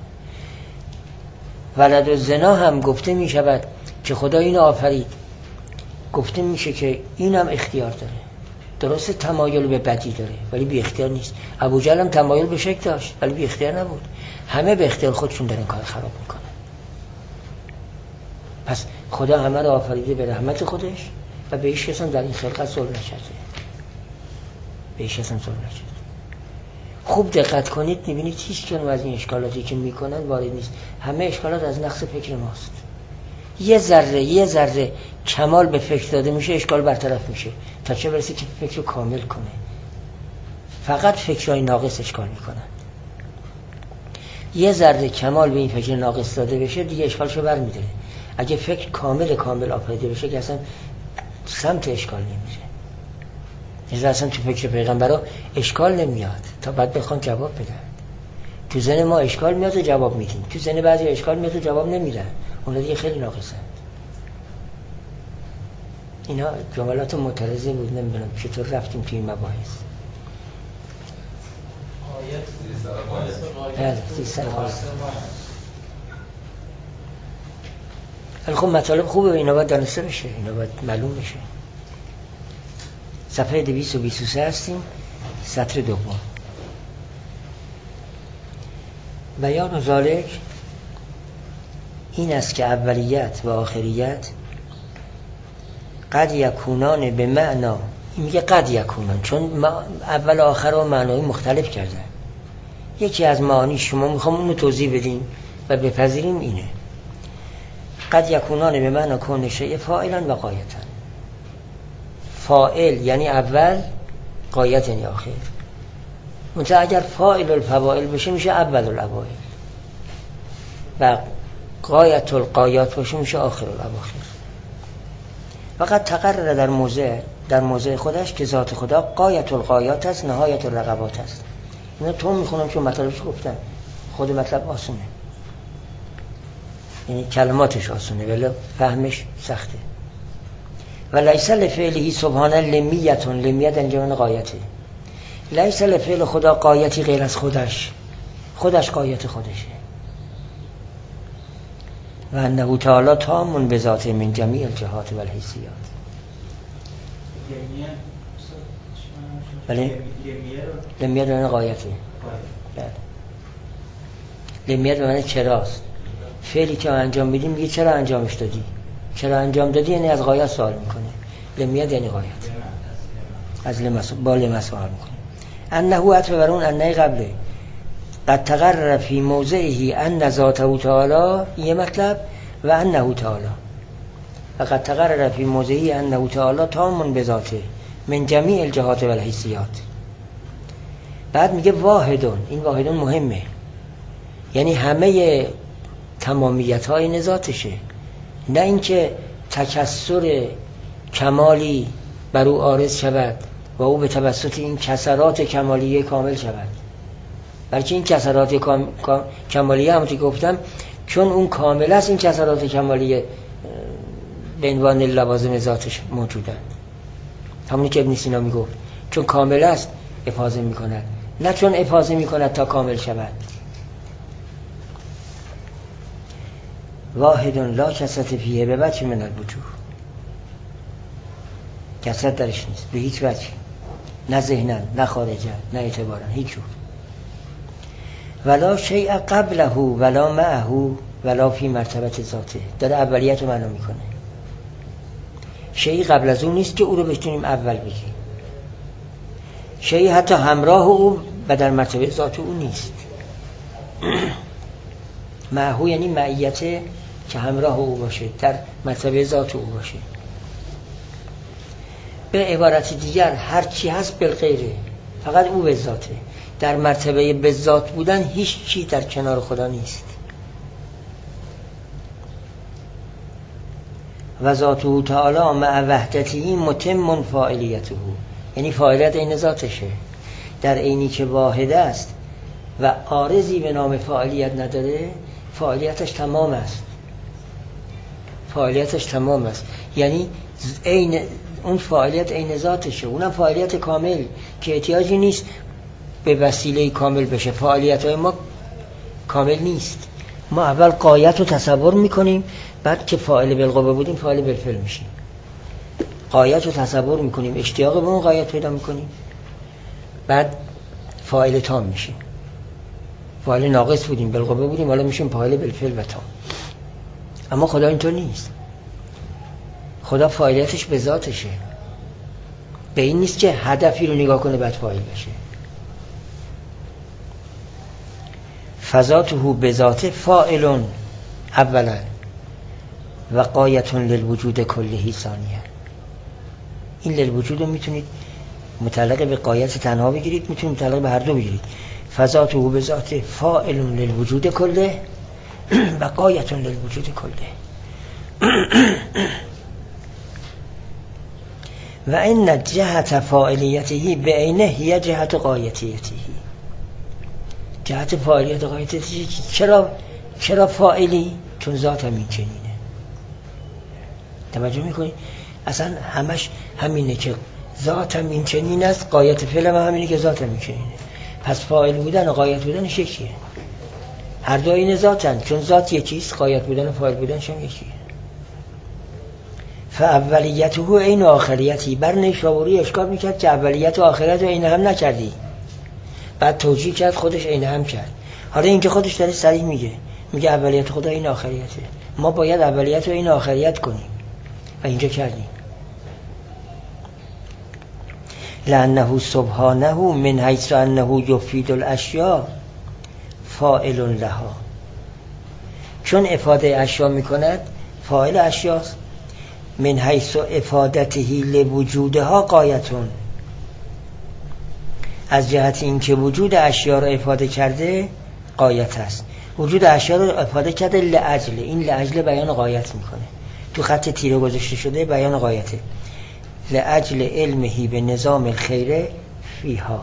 ولد الزنا هم گفته میشود که خدا اینو آفرید، گفته میشه که اینم اختیار داره. درسته تمایل به بدی داره ولی بی اختیار نیست. ابو جهل هم تمایل به شرک داشت ولی بی اختیار نبود. همه به اختیار خودشون دارن کار خراب میکنن. پس خدا همه رو آفریده به رحمت خودش و به هیچ کس هم در این خلقت ظلم نکرده، به هیچ کس هم ظلم نکرده. خوب دقت کنید میبینید هیچ کنو از این اشکالاتی که میکنن وارد نیست. همه اشکالات از نقص فکر ماست. یه ذره کمال به فکر داده میشه، اشکال برطرف میشه تا چه برسه که فکر رو کامل کنه. فقط فکرهای ناقص اشکال میکنن. یه ذره کمال به این فکر ناقص داده بشه دیگه اشکالشو برمی‌داره. اگه فکر کامل آفریده بشه که اصلا سمت اشکال نمیره. اصلا تو فکر پیغمبرا اشکال نمیاد تا بعد بخوان جواب بدن. تو ذهن ما اشکال میاد و جواب میدیم، تو ذهن بعضی اشکال میاد و جواب نمیدن. اون دیگه خیلی ناقصن. اینا جملات معترضه بود، نمیدونم چطور رفتیم توی این مباحث. ولی خب مطالب خوبه، اینا باید دانسته بشه، اینا باید معلوم بشه. صفحه 223 هستیم، سطر دوم. بیان ذالک این است که اولیت و آخریت قد یکونان به معنا، این میگه قد یکونان چون اول و آخر و معنای مختلف کردن. یکی از معانی شما میخوام اونو توضیح بدیم و بپذیریم اینه. قد یکونان به معنا کون شیء فاعلا و غایتا. فاعل یعنی اول، غایت یعنی آخر. مثلا اگر فاعل الفواعل بشه میشه اول الاوائل و غایت الغایات باشه میشه آخر الاواخر. فقط تقرر در موضع خودش که ذات خدا غایت الغایات است، نهایت الرغبات است. اینا تو میخونم چون مطلبش گفتم، خود مطلب آسونه، یعنی کلماتش آسونه ولی فهمش سخته. و لیس لفعله سبحانه لمیت، لمیت انجام غایته. لیس لفعل خدا غایتی غیر از خودش غایت خودشه. و انه تعالی تام بذاته من جمیع الجهات و الحیثیات. بله لمیت به غایته. لمیت به معنی چراست. فعلی که انجام بدیم میگه چرا انجامش دادی، چرا انجام دادی، یعنی از غایت سوال میکنه. لمیت یعنی غایت، از با لمس سوال میکنه. انه عطف بر اون انه قبله. قد تقرر فی موضعه ان ذاته تعالی، یه مطلب، و انه تعالی. و قد تقرر فی موضعه انه تعالی تام بذاته من جمیع الجهات و الحیثیات. بعد میگه واحدون، این واحدون مهمه، یعنی همه تمامیت های ذاتشه، نه اینکه تکثر کمالی بر او عارض شود و او به توسط این کسرات کمالیه کامل شود، بلکه این کسرات کمالیه همونطور که گفتم چون اون کامل است، این کسرات کمالیه به عنوان لوازم ذاتش موجودند. همونی که ابن سینا میگفت چون کامل است افاضه میکند، نه چون افاضه میکند تا کامل شود. واحد لا کثرت فیه به وجه من الوجوه، کثرت درش نیست به هیچ وجه، نه ذهنن نه خارجن نه اعتبارن، هیچ جور. ولا شیء قبله ولا معه ولا فی مرتبت ذاته، داره اولیت رو معنا میکنه. شیء قبل از اون نیست که او رو بتونیم اول بگیم، شیء حتی همراه او و در مرتبه ذات او نیست. معه یعنی معیت که همراه او باشه، در مرتبه ذات او باشه. به عبارت دیگر هر چی هست بالغیره، فقط او به ذاته. در مرتبه به ذات بودن هیچ چی در کنار خدا نیست. و ذاته تعالی مع وحدته متم فاعلیته، یعنی فاعلیت این ذاتشه، در عینی که واحد است و عارضی به نام فاعلیت نداره، فاعلیتش تمام است. فاعلیتش تمام است یعنی عین اون فاعلیت عین ذاتشه، اونم فاعلیت کامل که احتیاجی نیست به وسیله کامل بشه. فاعلیت های ما کامل نیست، ما اول غایت رو تصور میکنیم، بعد که فاعل بالقوه بودیم فاعل بالفعل میشیم. غایت رو تصور میکنیم، اشتیاق به اون غایت پیدا میکنیم، بعد فاعل تام میشیم. فاعل ناقص بودیم بالقوه بودیم، حالا میشیم فاعل بالفعل و تام. اما خدا اینطور نیست. خدا فاعلیتش به ذاتشه، به این نیست که هدفی رو نگاه کنه بعد فاعل بشه. فذاته به ذاته فاعل اولا و غایت للوجود کله ثانیا. این للوجود رو میتونید متعلق به غایت تنها بگیرید، میتونید متعلق به هر دو بگیرید. فذاته به ذاته فاعل للوجود کله و غایت للوجود کله. و این جهت فاعلیته به عینه هی جهت غایتیته. جهت فاعلیت غایتیته چرا فاعلی؟ چون ذات همین چنینه. توجه میکنی؟ اصلا همش همینه که ذات همین چنین است، غایت فعل هم همینه که ذات همین چنینه. پس فاعل بودن و غایت بودنش یکیه، هر دو این ذاتن، چون ذات یکیست، غایت بودن و فاعل بودنش هم یکیه. فاولیته عین آخریتی. بر نیشابوری اشکال میکرد که اولیت و آخریت رو عین هم نکردی، بعد توجیه کرد خودش عین هم کرد. حالا اینجا خودش داره صریح میگه اولیت خدا این آخریته، ما باید اولیت رو این آخریت کنیم و اینجا کردیم. لأنه سبحانه من حیث انه یفید الاشیاء فاعل لها، چون افاده اشیاء میکند فاعل اشیاست. من حیث افادته لوجودها غایتون، از جهت اینکه وجود اشیاء را افاده کرده غایت است. وجود اشیاء را افاده کرده لاجل، این لاجل بیان غایت میکنه، تو خط تیره گذاشته شده بیان غایته. لاجل علمه به نظام الخیر فیها،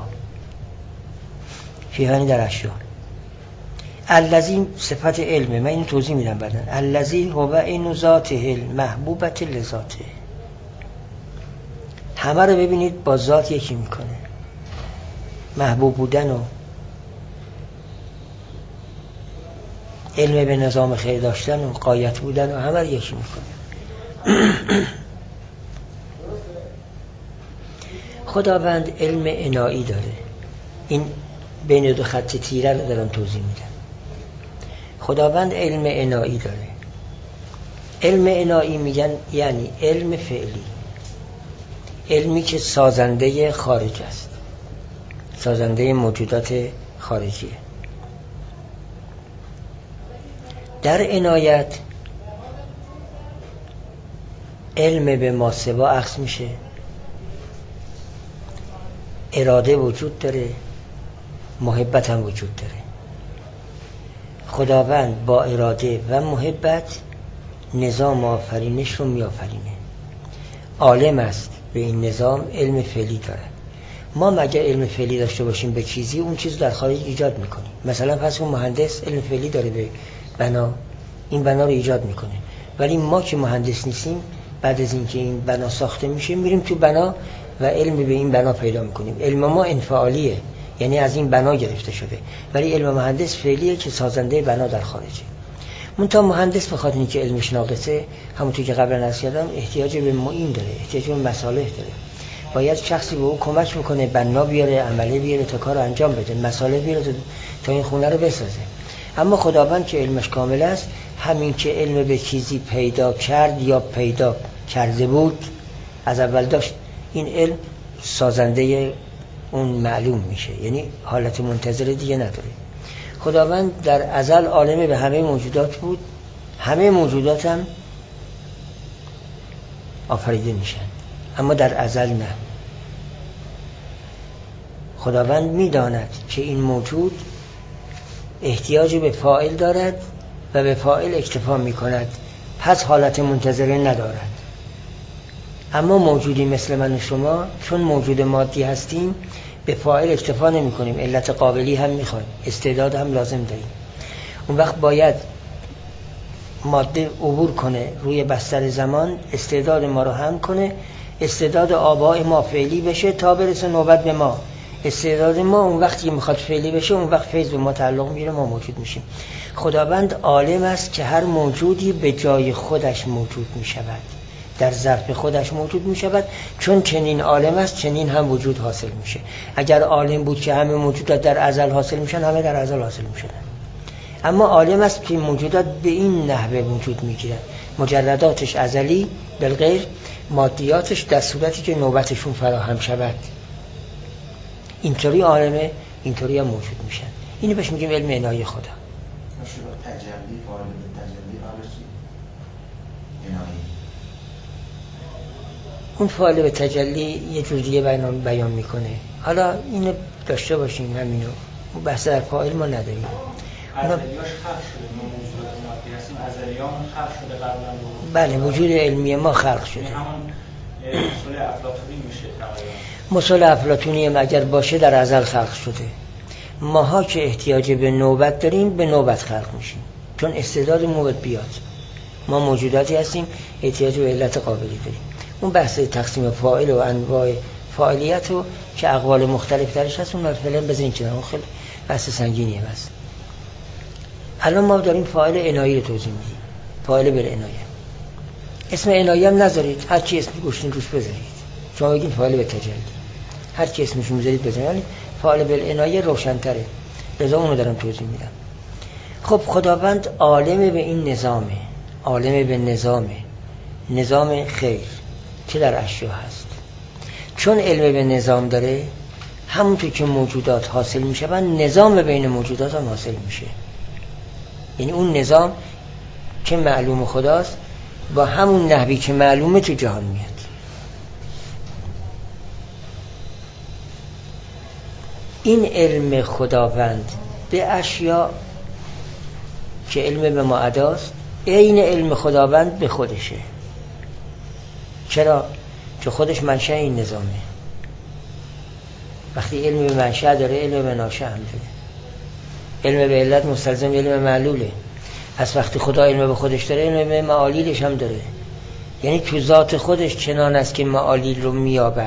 فیها در اشیاء. الذی صفت علمه، من اینو توضیح میدم بعدا. الذی هو عین ذاته المحبوبه لذاته، همه رو ببینید با ذات یکی میکنه، محبوب بودن و علم به نظام خیر داشتن و غایت بودن و همه رو یکی میکنه. خداوند علم عنایی داره، این بین دو خط تیره رو دارم توضیح میدم. خداوند علم عنایی داره. علم عنایی میگن یعنی علم فعلی، علمی که سازنده خارج است، سازنده موجودات خارجیه. در عنایت علم به ماسوا عکس میشه، اراده وجود داره، محبت هم وجود داره. خداوند با اراده و محبت نظام آفرینش رو می آفرینه، عالم است به این نظام، علم فعلی داره. ما مگر علم فعلی داشته باشیم به چیزی، اون چیز در خارج ایجاد میکنیم. مثلا پس اون مهندس علم فعلی داره به بنا، این بنا رو ایجاد میکنه، ولی ما که مهندس نیستیم بعد از اینکه این بنا ساخته میشه میریم تو بنا و علم به این بنا پیدا میکنیم. علم ما انفعالیه، یعنی از این بنا گرفته شده، ولی علم مهندس فعلیه که سازنده بنا در خارجه. منتها مهندس بخاطر اینکه علمش ناقصه، همونطور که قبلا عرض کردم، احتیاج به معین داره، احتیاج به مصالح داره. باید شخصی به او کمک بکنه، بنا بیاره، عمله بیاره تا کار انجام بده، مصالح بیاره تا این خونه رو بسازه. اما خداوند که علمش کامل است، همین که علم به چیزی پیدا کرد یا پیدا کرده بود، از اول داشت، این علم سازنده اون معلوم میشه، یعنی حالت منتظر دیگه نداره. خداوند در ازل عالم به همه موجودات بود، همه موجودات هم آفریده میشن، اما در ازل نه. خداوند میداند که این موجود احتیاج به فاعل دارد و به فاعل اکتفا میکند، پس حالت منتظره ندارد. اما موجودی مثل من و شما چون موجود مادی هستیم به فاعل اکتفا نمی کنیم، علت قابلی هم میخوایم، استعداد هم لازم داریم. اون وقت باید ماده عبور کنه روی بستر زمان، استعداد ما رو هم کنه، استعداد آباء ما فعلی بشه تا برسه نوبت به ما. استعداد ما اون وقتی میخواد فعلی بشه، اون وقت فیض به ما تعلق میگیره، ما موجود میشیم. خداوند عالم است که هر موجودی به جای خودش موجود میشود، در ظرف خودش موجود میشود. چون چنین عالم است چنین هم وجود حاصل میشه. اگر عالم بود که همه موجودات در ازل حاصل میشن، همه در ازل حاصل میشن. اما عالم است که موجودات به این نحوه وجود میگیرن، مجرداتش ازلی بالغیر، مادیاتش در صورتی که نوبتشون فراهم شود. اینطوری عالمه، اینطوری هم موجود میشن. اینو بهش میگیم علم عنایی خدا. تجلی فاعل تجلی حالشی عنایی. اون فاعل به تجلی یه جور دیگه بیان میکنه. حالا اینو داشته باشیم، همینو بحث در فاعل ما نداریم. ازلیاش خلق شده، ما موجودات مادی هستیم، ازلیامون خلق شده قبلا. بله، وجود علمی ما خلق شده. همون اصول افلاطونی میشه تقریبا. اصول افلاطونی هم اگر باشه در ازل خلق شده. ماها که احتیاج به نوبت داریم به نوبت خلق میشیم، چون استعداد نوبت بیاد. ما موجوداتی هستیم احتیاج به علت قابلی داریم. اون بحث تقسیم فاعل و انواع فاعلیت رو که اقوال مختلف درش هست، اون فعلا بزنین کنار، اون خیلی بحث سنگینیه. بس الان ما داریم فاعل عنایی رو توضیح میدیم، فاعل بالعنایه. اسم عنایه هم نذارید، هر کی اسم گوشتین روش بذارید. شما بگید فاعل به تجلی، هر کی اسمش میذارید بذارید، فاعل بالعنایه روشن‌تره. لذا اونو دارم توضیح میدم. خب خداوند عالم به این نظامه، عالم به نظام خیر که در اشیا هست. چون علم به نظام داره، همونطور که موجودات حاصل میشه و نظام بین موجودات هم حاصل میشه. یعنی اون نظام که معلوم خداست با همون نحوی که معلومه تو جهان میاد. این علم خداوند به اشیا که علم به معداست، عین علم خداوند به خودشه. چرا؟ چون خودش منشأ این نظامه. وقتی علم به منشأ داره، علم به ناشئ هم داره. علم به علت مستلزم علم معلوله. پس وقتی خدا علم به خودش داره، علم به معالیلش هم داره. یعنی تو ذات خودش چنان است که معالیل رو میابد.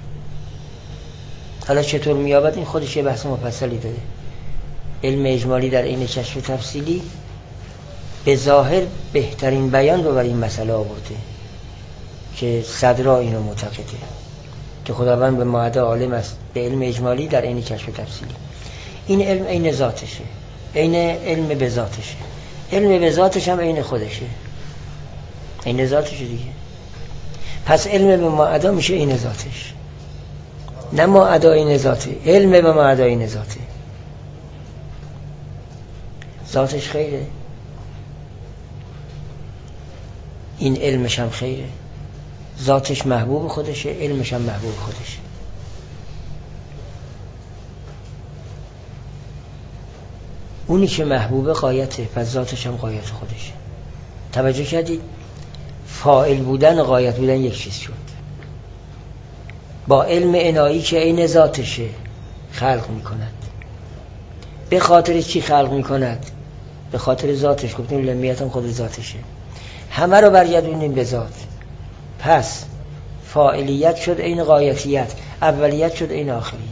حالا چطور میابد؟ این خودش یه بحث مفصلی داره. علم اجمالی در عین کشف تفصیلی به ظاهر بهترین بیان رو برای این مسئله آورده که صدرا اینو معتقده که خداوند به معده عالم است، به علم اجمالی در عین کشف تفصیلی. این علم عین ذاتشه، عین علم به ذاتشه. علم به ذاتش هم عین خودشه، عین ذاتشه دیگه. پس علم به معده میشه عین ذاتش، نه معده عین ذاته. علم به معده عین ذاته، ذاتش خیره، این علمش هم خیره. ذاتش محبوب خودشه، علمش هم محبوب خودشه. اونی که محبوب غایته، پس ذاتش هم غایت خودشه. توجه کردید؟ فاعل بودن و غایت بودن یک چیز شد. با علم عنایی که عین ذاتشه خلق میکند. به خاطر چی خلق میکند؟ به خاطر ذاتش. گفتیم لمیت هم خود ذاتشه. همه رو برگردونیم به ذات. پس فاعلیت شد عین غایتیت، اولیت شد عین آخریت.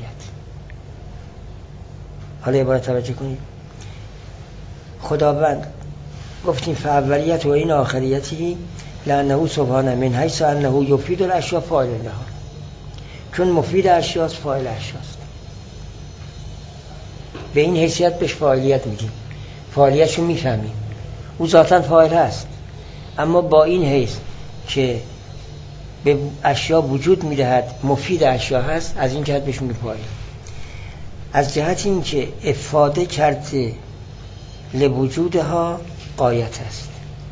حالا یه بار توجه کنید. خداوند گفتیم فاولیت و عین آخریتی لانه سبحانه من حیث انه یفید الاشیاء فاعل لها. چون مفید اشیاست، فاعل اشیاست. به این حیثیت بهش فاعلیت میگیم، فاعلیتشو میفهمیم. او ذاتاً فاعل هست، اما با این حیث که به اشیا وجود میدهد، مفید اشیا هست، از این جهت بهش میگیم فاعل. از جهت این که افاده کرده لوجودها غایت است،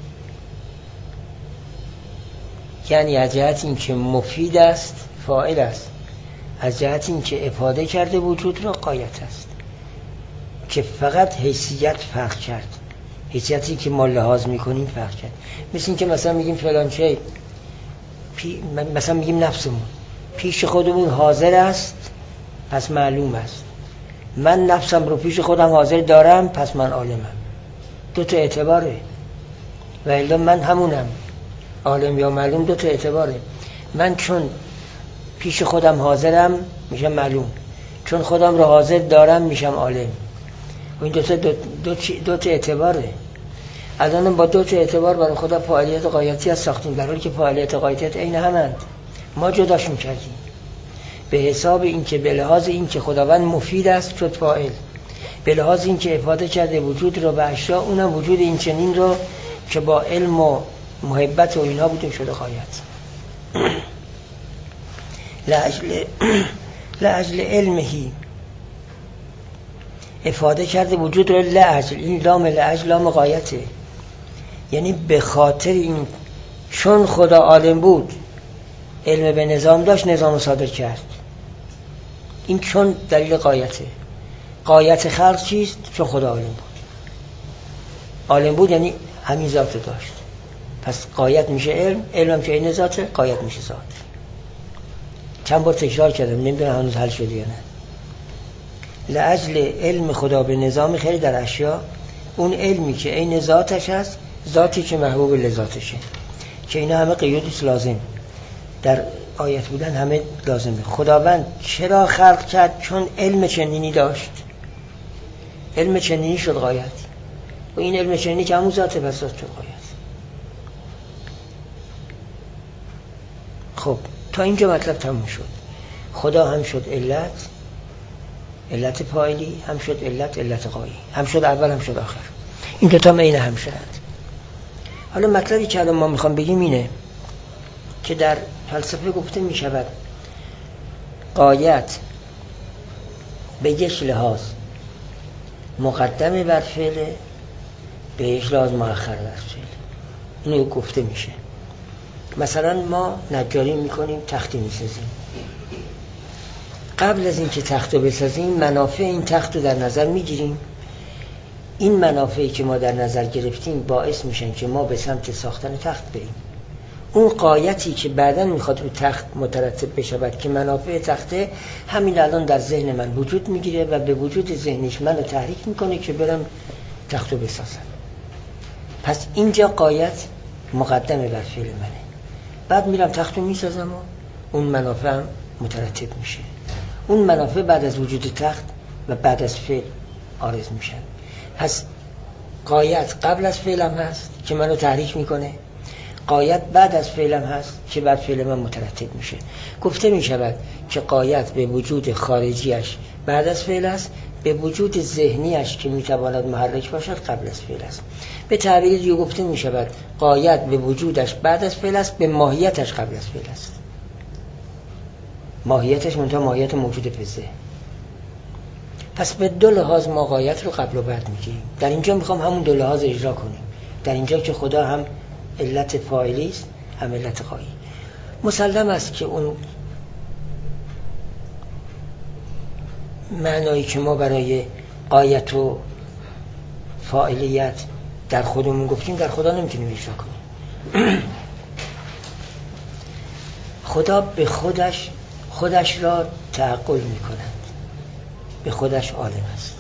یعنی از جهت این که مفید است فاعل است، از جهت این که افاده کرده وجود را غایت است. که فقط حیثیت فرق کرد، حیثیتی که ما لحاظ میکنیم فرق کرد. مثل این که مثلا میگیم فلان شی، مثلا میگیم نفسمون پیش خودمون حاضر است، پس معلوم است. من نفسم رو پیش خودم حاضر دارم، پس من عالمم. دو تا اعتباره. و الا من همونم، عالم یا معلوم دو تا اعتباره. من چون پیش خودم حاضرم میشم معلوم، چون خودم رو حاضر دارم میشم عالم. و این دو تا اعتباره. الان با دو تا اعتبار برای خدا فعالیت غایتی از ساختیم، در حالی که فعالیت غایتیت عین همند. ما جداش میکردیم به حساب این که به لحاظ این که خداوند مفید است شد فاعل، به لحاظ این که افاده کرده وجود رو به اشیا، اونم وجود این چنین رو که با علم و محبت و اینها بوده شده غایت. لأجل علمهی افاده کرده وجود رو لأجل، این لام لأجل لام غایته، یعنی به خاطر این چون خدا عالم بود، علم به نظام داشت، نظام صادر کرد. این چون دلیل غایته. غایت خلق چیست؟ چون خدا عالم بود. عالم بود یعنی همین ذات داشت، پس غایت میشه علم، علم که این ذاته، غایت میشه ذات. چند بار تکرار کردم، نمیدونم هنوز حل شده یا نه. لأجل علم خدا به نظام خیلی در اشیا، اون علمی که عین ذاتش هست، ذاتی که محبوب لذاتشه، که اینا همه قیودیست لازم در آیت بودن، همه لازمه. خداوند چرا خلق کرد؟ چون علم چنینی داشت، علم چنینی شد غایت. و این علم چنینی که همون ذاته، پس ذات شد غایت. خب تا اینجا مطلب تموم شد. خدا هم شد علت فاعلی، هم شد علت غایی، هم شد اول هم شد آخر. این دوتا عین هم شدند. حالا مطلبی که الان ما میخوام بگیم اینه که در فلسفه گفته میشود غایت به یک لحاظ مقدم بر فعل، به یک لحاظ مؤخر بر فعل. اینو گفته میشه. مثلا ما نجاری میکنیم، تختی میسازیم. قبل از اینکه تخت رو بسازیم منافع این تخت رو در نظر میگیریم. این منافعی که ما در نظر گرفتیم باعث میشن که ما به سمت ساختن تخت بریم. اون غایتی که بعداً میخواد رو تخت مترتب بشود که منافع تخته، همین الان در ذهن من وجود میگیره و به وجود ذهنش منو تحریک میکنه که برم تخت رو بسازم. پس اینجا غایت مقدمه بر فعل منه. بعد میرم تخت رو میسازم و اون منافع هم مترتب میشه. اون منافع بعد از وجود تخت و بعد از فعل عارض میشن. پس غایت قبل از فعلم هست که منو تحریک میکنه، غایت بعد از فعلم هست که بعد فعل من مترتب میشه. گفته میشود که غایت به وجود خارجیش بعد از فعل است، به وجود ذهنیش که میتواند محرک باشد قبل از فعل است. به تعبیر دیگه گفته میشود غایت به وجودش بعد از فعل است، به ماهیتش قبل از فعل است. ماهیتش منتها ماهیت موجود پزه. پس به دو لحاظ ما غایت رو قبل و بعد میگیریم. در اینجا میخوام همون دو لحاظ اجرا کنیم. در اینجا که خدا هم علت فاعلی است هم علت غایی. مسلم است که اون معنایی که ما برای غایت و فاعلیت در خودمون گفتیم در خدا نمیتونیم اجرا کنیم. خدا به خودش را تعقل میکند، به خودش عالم است،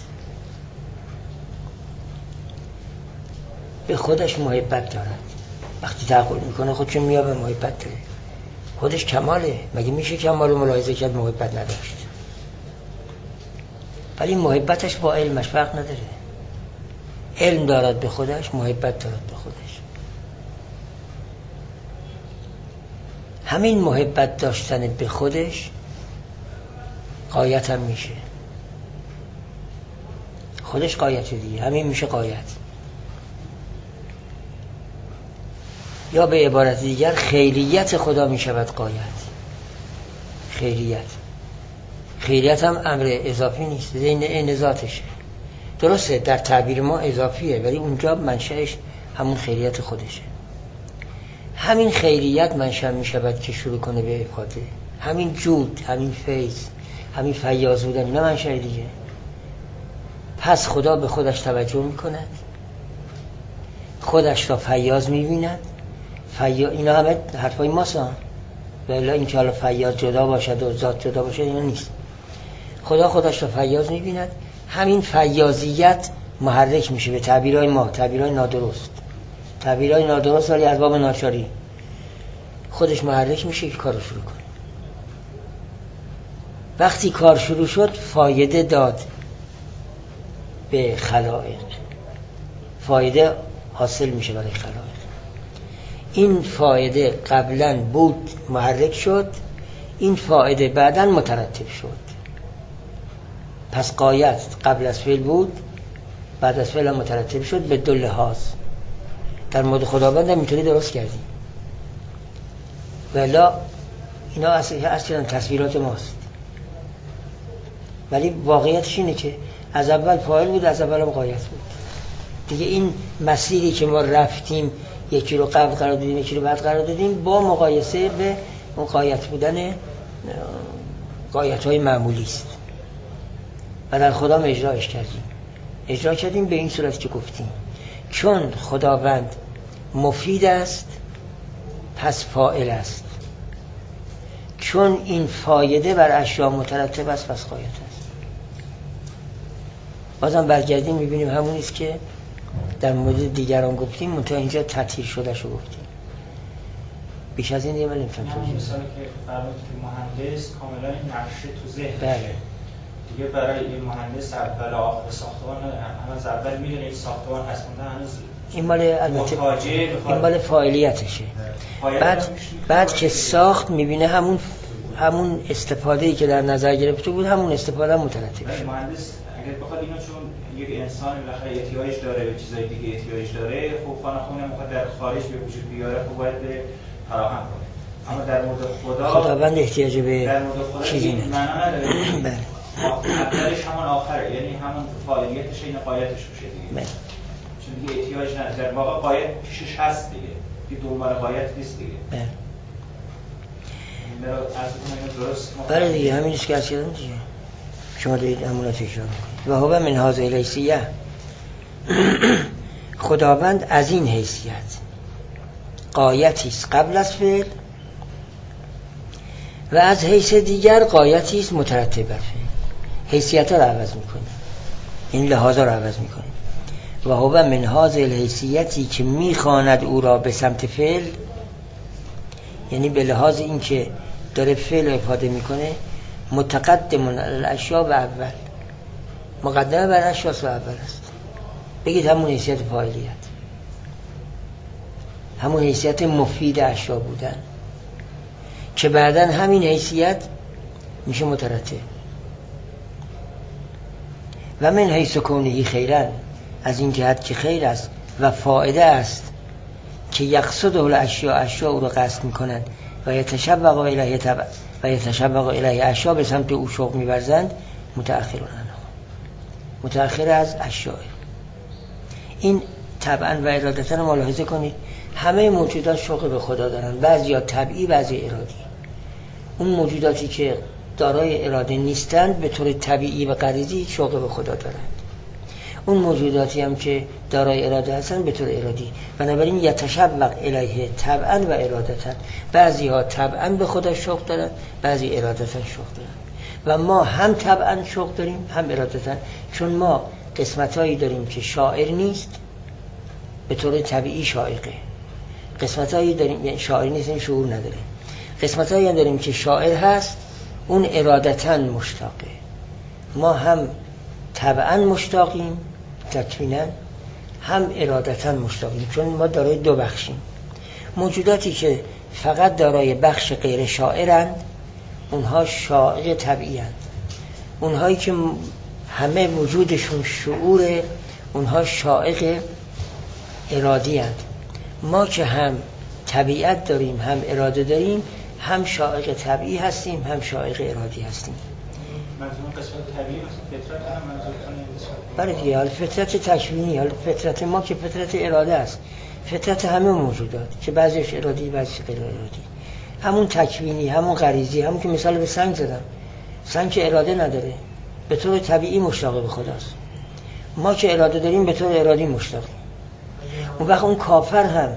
به خودش محبت دارد. وقتی تعقل میکنه خودشون میابه محبت داره. خودش کماله. مگه میشه کمال رو ملاحظه کرد محبت نداشت؟ ولی محبتش با علمش فرق نداره. علم دارد به خودش، محبت دارد به خودش. همین محبت داشتن به خودش غایت هم میشه. خودش غایت دیگه، همین میشه غایت. یا به عبارت دیگر خیریت خدا میشود غایت. خیریت هم امر اضافی نیست، این ذاتشه. درسته در تعبیر ما اضافیه ولی اونجا منشأش همون خیریت خودشه. همین خیریت منشأ میشود که شروع کنه به افاده. همین جود، همین فیض، همین فیاض بودن، اینا منشأ دیگه. پس خدا به خودش توجه میکند، خودش را فیاض میبیند. اینا همه حرفای ماست. ولی این که حالا فیاض جدا باشد و ذات جدا باشد اینا نیست. خدا خودش را فیاض میبیند. همین فیاضیت محرک میشه به تعبیرهای ما، تعبیرهای نادرست ولی از باب ناچاری. خودش محرک میشه که کار رو شروع کنه. وقتی کار شروع شد فایده داد به خلائق، فایده حاصل میشه برای خلائق. این فایده قبلا بود محرک شد، این فایده بعداً مترتب شد. پس غایت قبل از فعل بود، بعد از فعل مترتب شد به دو لحاظ. در مورد خداوند هم اینطوری درست کردیم. ولی اینا اصلا تصویرات ماست. ولی واقعیتش اینه که از اول فاعل بود، از اول هم غایت بود. دیگه این مسیری که ما رفتیم، یکی رو قبل قرار دادیم یکی رو بعد قرار دادیم، با مقایسه به اون غایت بودن غایت‌های معمولی است. و در خدا اجرا کردیم به این صورت که گفتیم چون خداوند مفید است پس فاعل است، چون این فایده بر اشیاء مترتب است پس غایت است. بازم برگردیم میبینیم همونیست که در مورد دیگران گفتیم، منتها اینجا تطهیر شده شو گفتیم. بیش از این دیگه من نمی‌تونم توضیح بدم. مثالی که فرمودید که مهندس کاملا این نقشه تو ذهنشه. بله. دیگه برای این مهندس اول آخر ساختمان هم از اول میدونه این ساختمان هست، منتها هنوز این مال البته این مال فاعلیتشه. بعد که ساخت میبینه همون استفاده‌ای که در نظر گرفته بود همون استفاده مترتب شد. مهندس اگر بخواد اینو چون یک انسان بالاخره احتیاج داره به چیزای دیگه احتیاج داره، خب خانه میخواد در خارج به وجود بیاره، خب باید فراهم کنه. اما در مورد خداوند احتیاج به چیزی نداره. بله. اولش همون آخره، یعنی همون فاعلیتش این قایتش میشه دیگه. چون دیگه احتیاج نداره. در واقع قایت پیشش هست دیگه دنبال قایت نیست دیگه. بله دیگه همینش که از کردم دیگه. شما دارید همون تکرار میکنید. و هو من هذه الحیثیه، خداوند از این حیثیت قایتی است قبل از فعل و از حیث دیگر قایتی است مترتب بر فعل. حیثیت رو عوض میکنه، این لحاظا رو عوض میکنه. و هو من هذه الحیثیتی که میخواند او را به سمت فعل، یعنی به لحاظ این که داره فعل رو افاده میکنه، متقدم علی الاشیاء و اول، مقدمه بر اشیاء و اول است. بگید همون حیثیت فاعلیت، همون حیثیت مفید اشیاء بودن که بعداً همین حیثیت میشه مترتب. و من حیث کونه خیرا، از این جهت که خیر است و فایده است که یقصد الاشیاء او را قصد میکنند و یتشوق الیه تبع و یتشوق الیه اشیاء به سمت او شوق می‌ورزند، متأخر از اشیاء. این طبعا و ارادتا رو ملاحظه کنید، همه موجودات شوق به خدا دارن، بعضیا طبعی بعضی ارادی. اون موجوداتی که دارای اراده نیستند به طور طبیعی و غریزی شوق به خدا دارند. اون موجوداتی هم که دارای اراده هستن به طور ارادی. بنابراین یتشوق الیه طبعا و ارادتا، بعضی ها طبعا به خدا شوق دارن، بعضی ارادتا شوق دارن. و ما هم طبعا شوق داریم هم ارادتا، چون ما قسمتایی داریم که شاعر نیست، به طور طبیعی شائقه. قسمتایی داریم یعنی شاعر نیست، یعنی شعور نداره. قسمتایی هم داریم که شاعر هست، اون ارادتا مشتاقه. ما هم طبعا مشتاقیم تکوینا، هم ارادتا مشتاقیم، چون ما دارای دو بخشیم. موجوداتی که فقط دارای بخش غیر شاعرند اونها شائق طبیعی‌اند. اونهایی که همه وجودشون شعوره اونها شائق ارادی‌اند. ما که هم طبیعت داریم هم اراده داریم، هم شائق طبیعی هستیم هم شائق ارادی هستیم. منظور قسمت طبیعی مثل فطرت هم منظور بله دیگه، حالا فطرت تکوینی، حالا فطرت ما که فطرت اراده است، فطرت همه موجودات که بعضیش ارادی بعضیش غیر ارادی، همون تکوینی همون غریزی، همون که مثال به سنگ زدم، سنگ که اراده نداره به طور طبیعی مشتاق به خداست. ما که اراده داریم به طور ارادی مشتاقیم. اون وقت اون کافر هم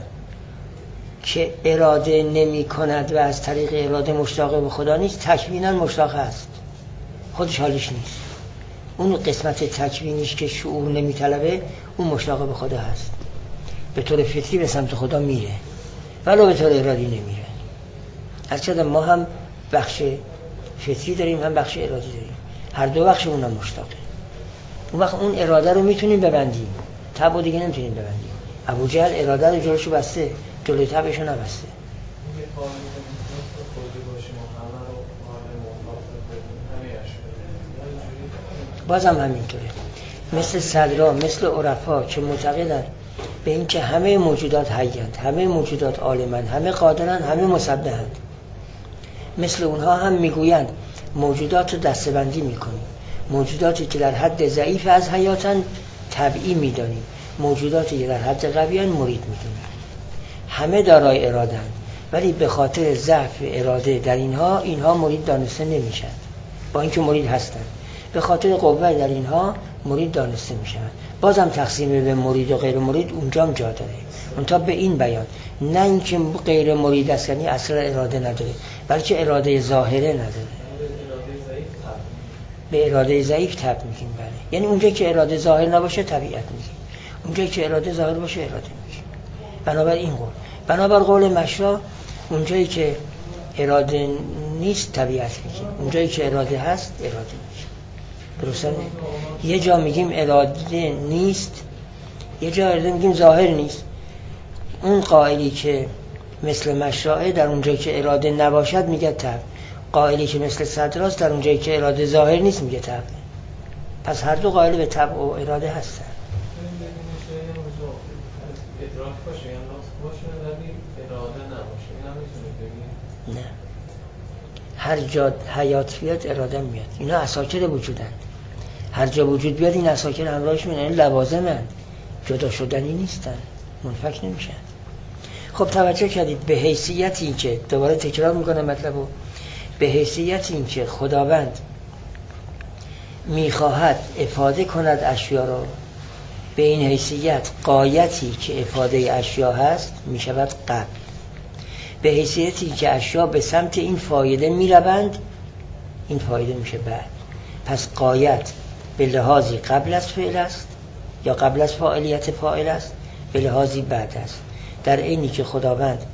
که اراده نمی کند و از طریق اراده مشتاق به خدا نیست، تکوینا مشتاق است، خودش حالش نیست. اون قسمت تکوینیش که شعور نمی طلبه اون مشتاق به خدا هست، به طور فطری به سمت خدا میره ولو به طور ارادی نمیره. از چه ما هم بخش فطری داریم هم بخش ارادی داریم، هر دو بخش اونم مشتاقه. اون وقت اون اراده رو میتونیم ببندیم، تب و دیگه نمیتونیم ببندیم. ابو جهل اراده رو جلوشو بسته، جلوی تبشو نبسته. بازم همینطوره، مثل صدرا مثل عرفا که معتقدن به این که همه موجودات حی‌اند، همه موجودات عالمند، همه قادرند، همه مسبحند. مثل اونها هم میگویند موجودات رو دسته‌بندی میکنیم، موجوداتی که در حد ضعیف از حیاتن طبیعی میدانیم، موجوداتی که در حد قویان مرید میدونیم. همه دارای اراده‌اند ولی به خاطر ضعف اراده در اینها مرید دانسته نمیشن، با اینکه مرید هستند. به خاطر قوه در اینها مرید دانسته میشن. بازم تقسیم به مرید و غیر مرید اونجا جا داره، منتها به این بیان، نه اینکه غیر مرید است یعنی اصلا اراده نداره، بلکه اراده ظاهره نداره. به اراده ضعیف تب میگیم. بله، یعنی اونجا که اراده ظاهر نباشه طبیعت میگیم، اونجا که اراده ظاهر باشه اراده میگیم. بنابر این قول، بنابر قول مشرا، اونجایی که اراده نیست طبیعت میگیم، اونجایی که اراده هست اراده میگیم. درسته؟ یه جا میگیم اراده نیست، یه جا اراده میگیم ظاهر نیست. اون قائلی که مثل مشرعه در اونجایی که اراده نباشد میگه طبع، قائلی که مثل صدراست در اونجایی که اراده ظاهر نیست میگه طبع. پس هر دو قائل به طبع و اراده هستن. ادراک باشه یا ناس باشه ولی اراده نباشه، این هم میتونه بگیم؟ نه، هر جا حیات بیاد اراده میاد. اینا اساکر وجودن، هر جا وجود بیاد این اساکر همراهش میاد. این لوازمن، جدا شدنی نیستن، منفک نمیشن. خب توجه کردید به حیثیت این که، دوباره تکرار میکنم مطلبو، به حیثیت این که خداوند میخواهد افاده کند اشیا را، به این حیثیت قایتی که افاده اشیا هست میشود قبل. به حیثیتی که اشیا به سمت این فایده میروند، این فایده میشه بعد. پس قایت به لحاظی قبل از فعل است یا قبل از فاعلیت فاعل است، به لحاظی بعد است. در اینی که خداوند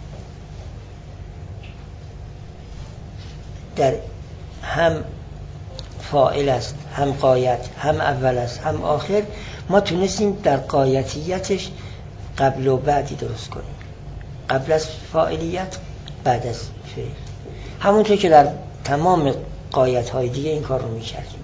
در هم فاعل است، هم قایت، هم اول است، هم آخر، ما تونستیم در قایتیتش قبل و بعدی درست کنیم. قبل از فاعلیت، بعد از فعل، همونطور که در تمام قایت های دیگه این کار رو میکردیم.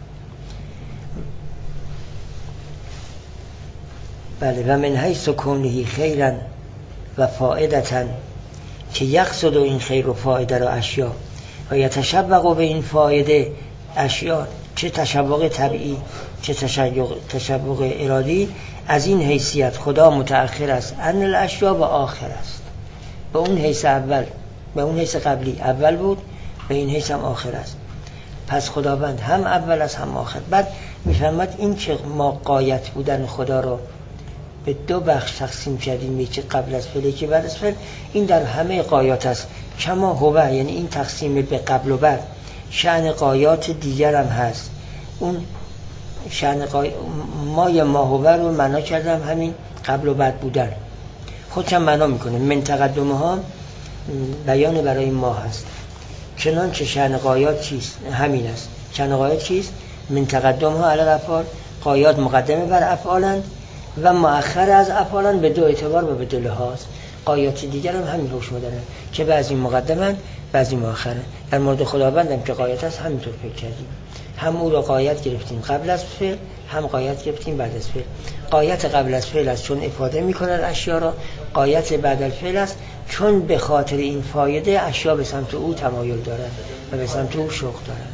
بله، و من حیث کونه خیرا و فائدتا که یقصد این خیر و فایده را اشیا و یتشوق به این فایده اشیا، چه تشوق طبیعی چه تشوق ارادی. از این حیثیت خدا متأخر است عن الاشیا و آخر است. به اون حیث اول، به اون حیث قبلی اول بود، به این حیث هم آخر است. پس خداوند هم اول است هم آخر. بعد میفهمد این که ما قایت بودن خدا رو به دو بخش تقسیم کردیم، یکی قبل از فعل یکی بعد از فعل، این در همه قایات است. کما هو، یعنی این تقسیم به قبل و بعد شأن قایات دیگر هم هست. اون شأن ما هو رو معنا کردم همین قبل و بعد بودن، خودشم معنا میکنه. من تقدمه ها بیان برای ما هست. چنانچه شأن قایات چیست؟ همین است. شأن قایات چیست؟ من تقدمه ها علی الافعال، قایات مقدمه بر افعالند و مؤخر از افعالند به دو اعتبار و به دو لحاظ. قایات دیگر هم همین حکم دارن که بعضی مقدمن بعضی مؤخرن. در مورد خداوند هم که قایت است همینطور فکر کردیم، هم او را قایت گرفتیم قبل از فعل، هم قایت گرفتیم بعد از فعل. قایت قبل از فعل است چون افاده میکنن اشیا را، قایت بعد از فعل است چون به خاطر این فایده اشیا به سمت او تمایل دارند و به سمت او شوق دارند.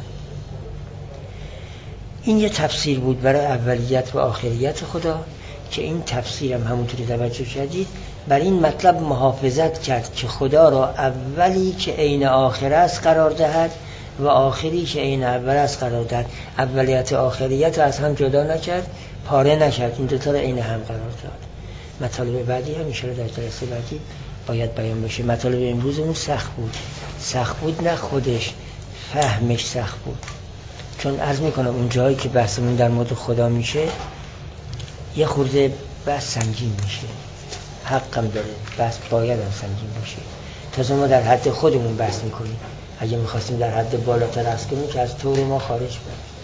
این یه تفسیر بود برای اولیت و آخریت خدا که این تفسیرم همونطوری توجه کردید بر این مطلب محافظت کرد که خدا را اولی که عین آخر است قرار دهد و آخری که عین اول است قرار دهد. اولیت و آخریت از هم جدا نکرد، پاره نکرد، این دوتا را عین هم قرار داد. مطالب بعدی هم انشاءالله در جلسه بعدی باید بیان بشه. مطالب امروزمون سخت بود نه خودش، فهمش سخت بود. چون عرض میکنم اون جایی که بحثمون در مورد خدا میشه یه خورده بحث سنگین میشه، حقم داره، بحث باید هم سنگین باشه. تازه ما در حد خودمون بحث میکنیم، اگه میخواستیم در حد بالاتر عرض کنیم که از طور ما خارج بود.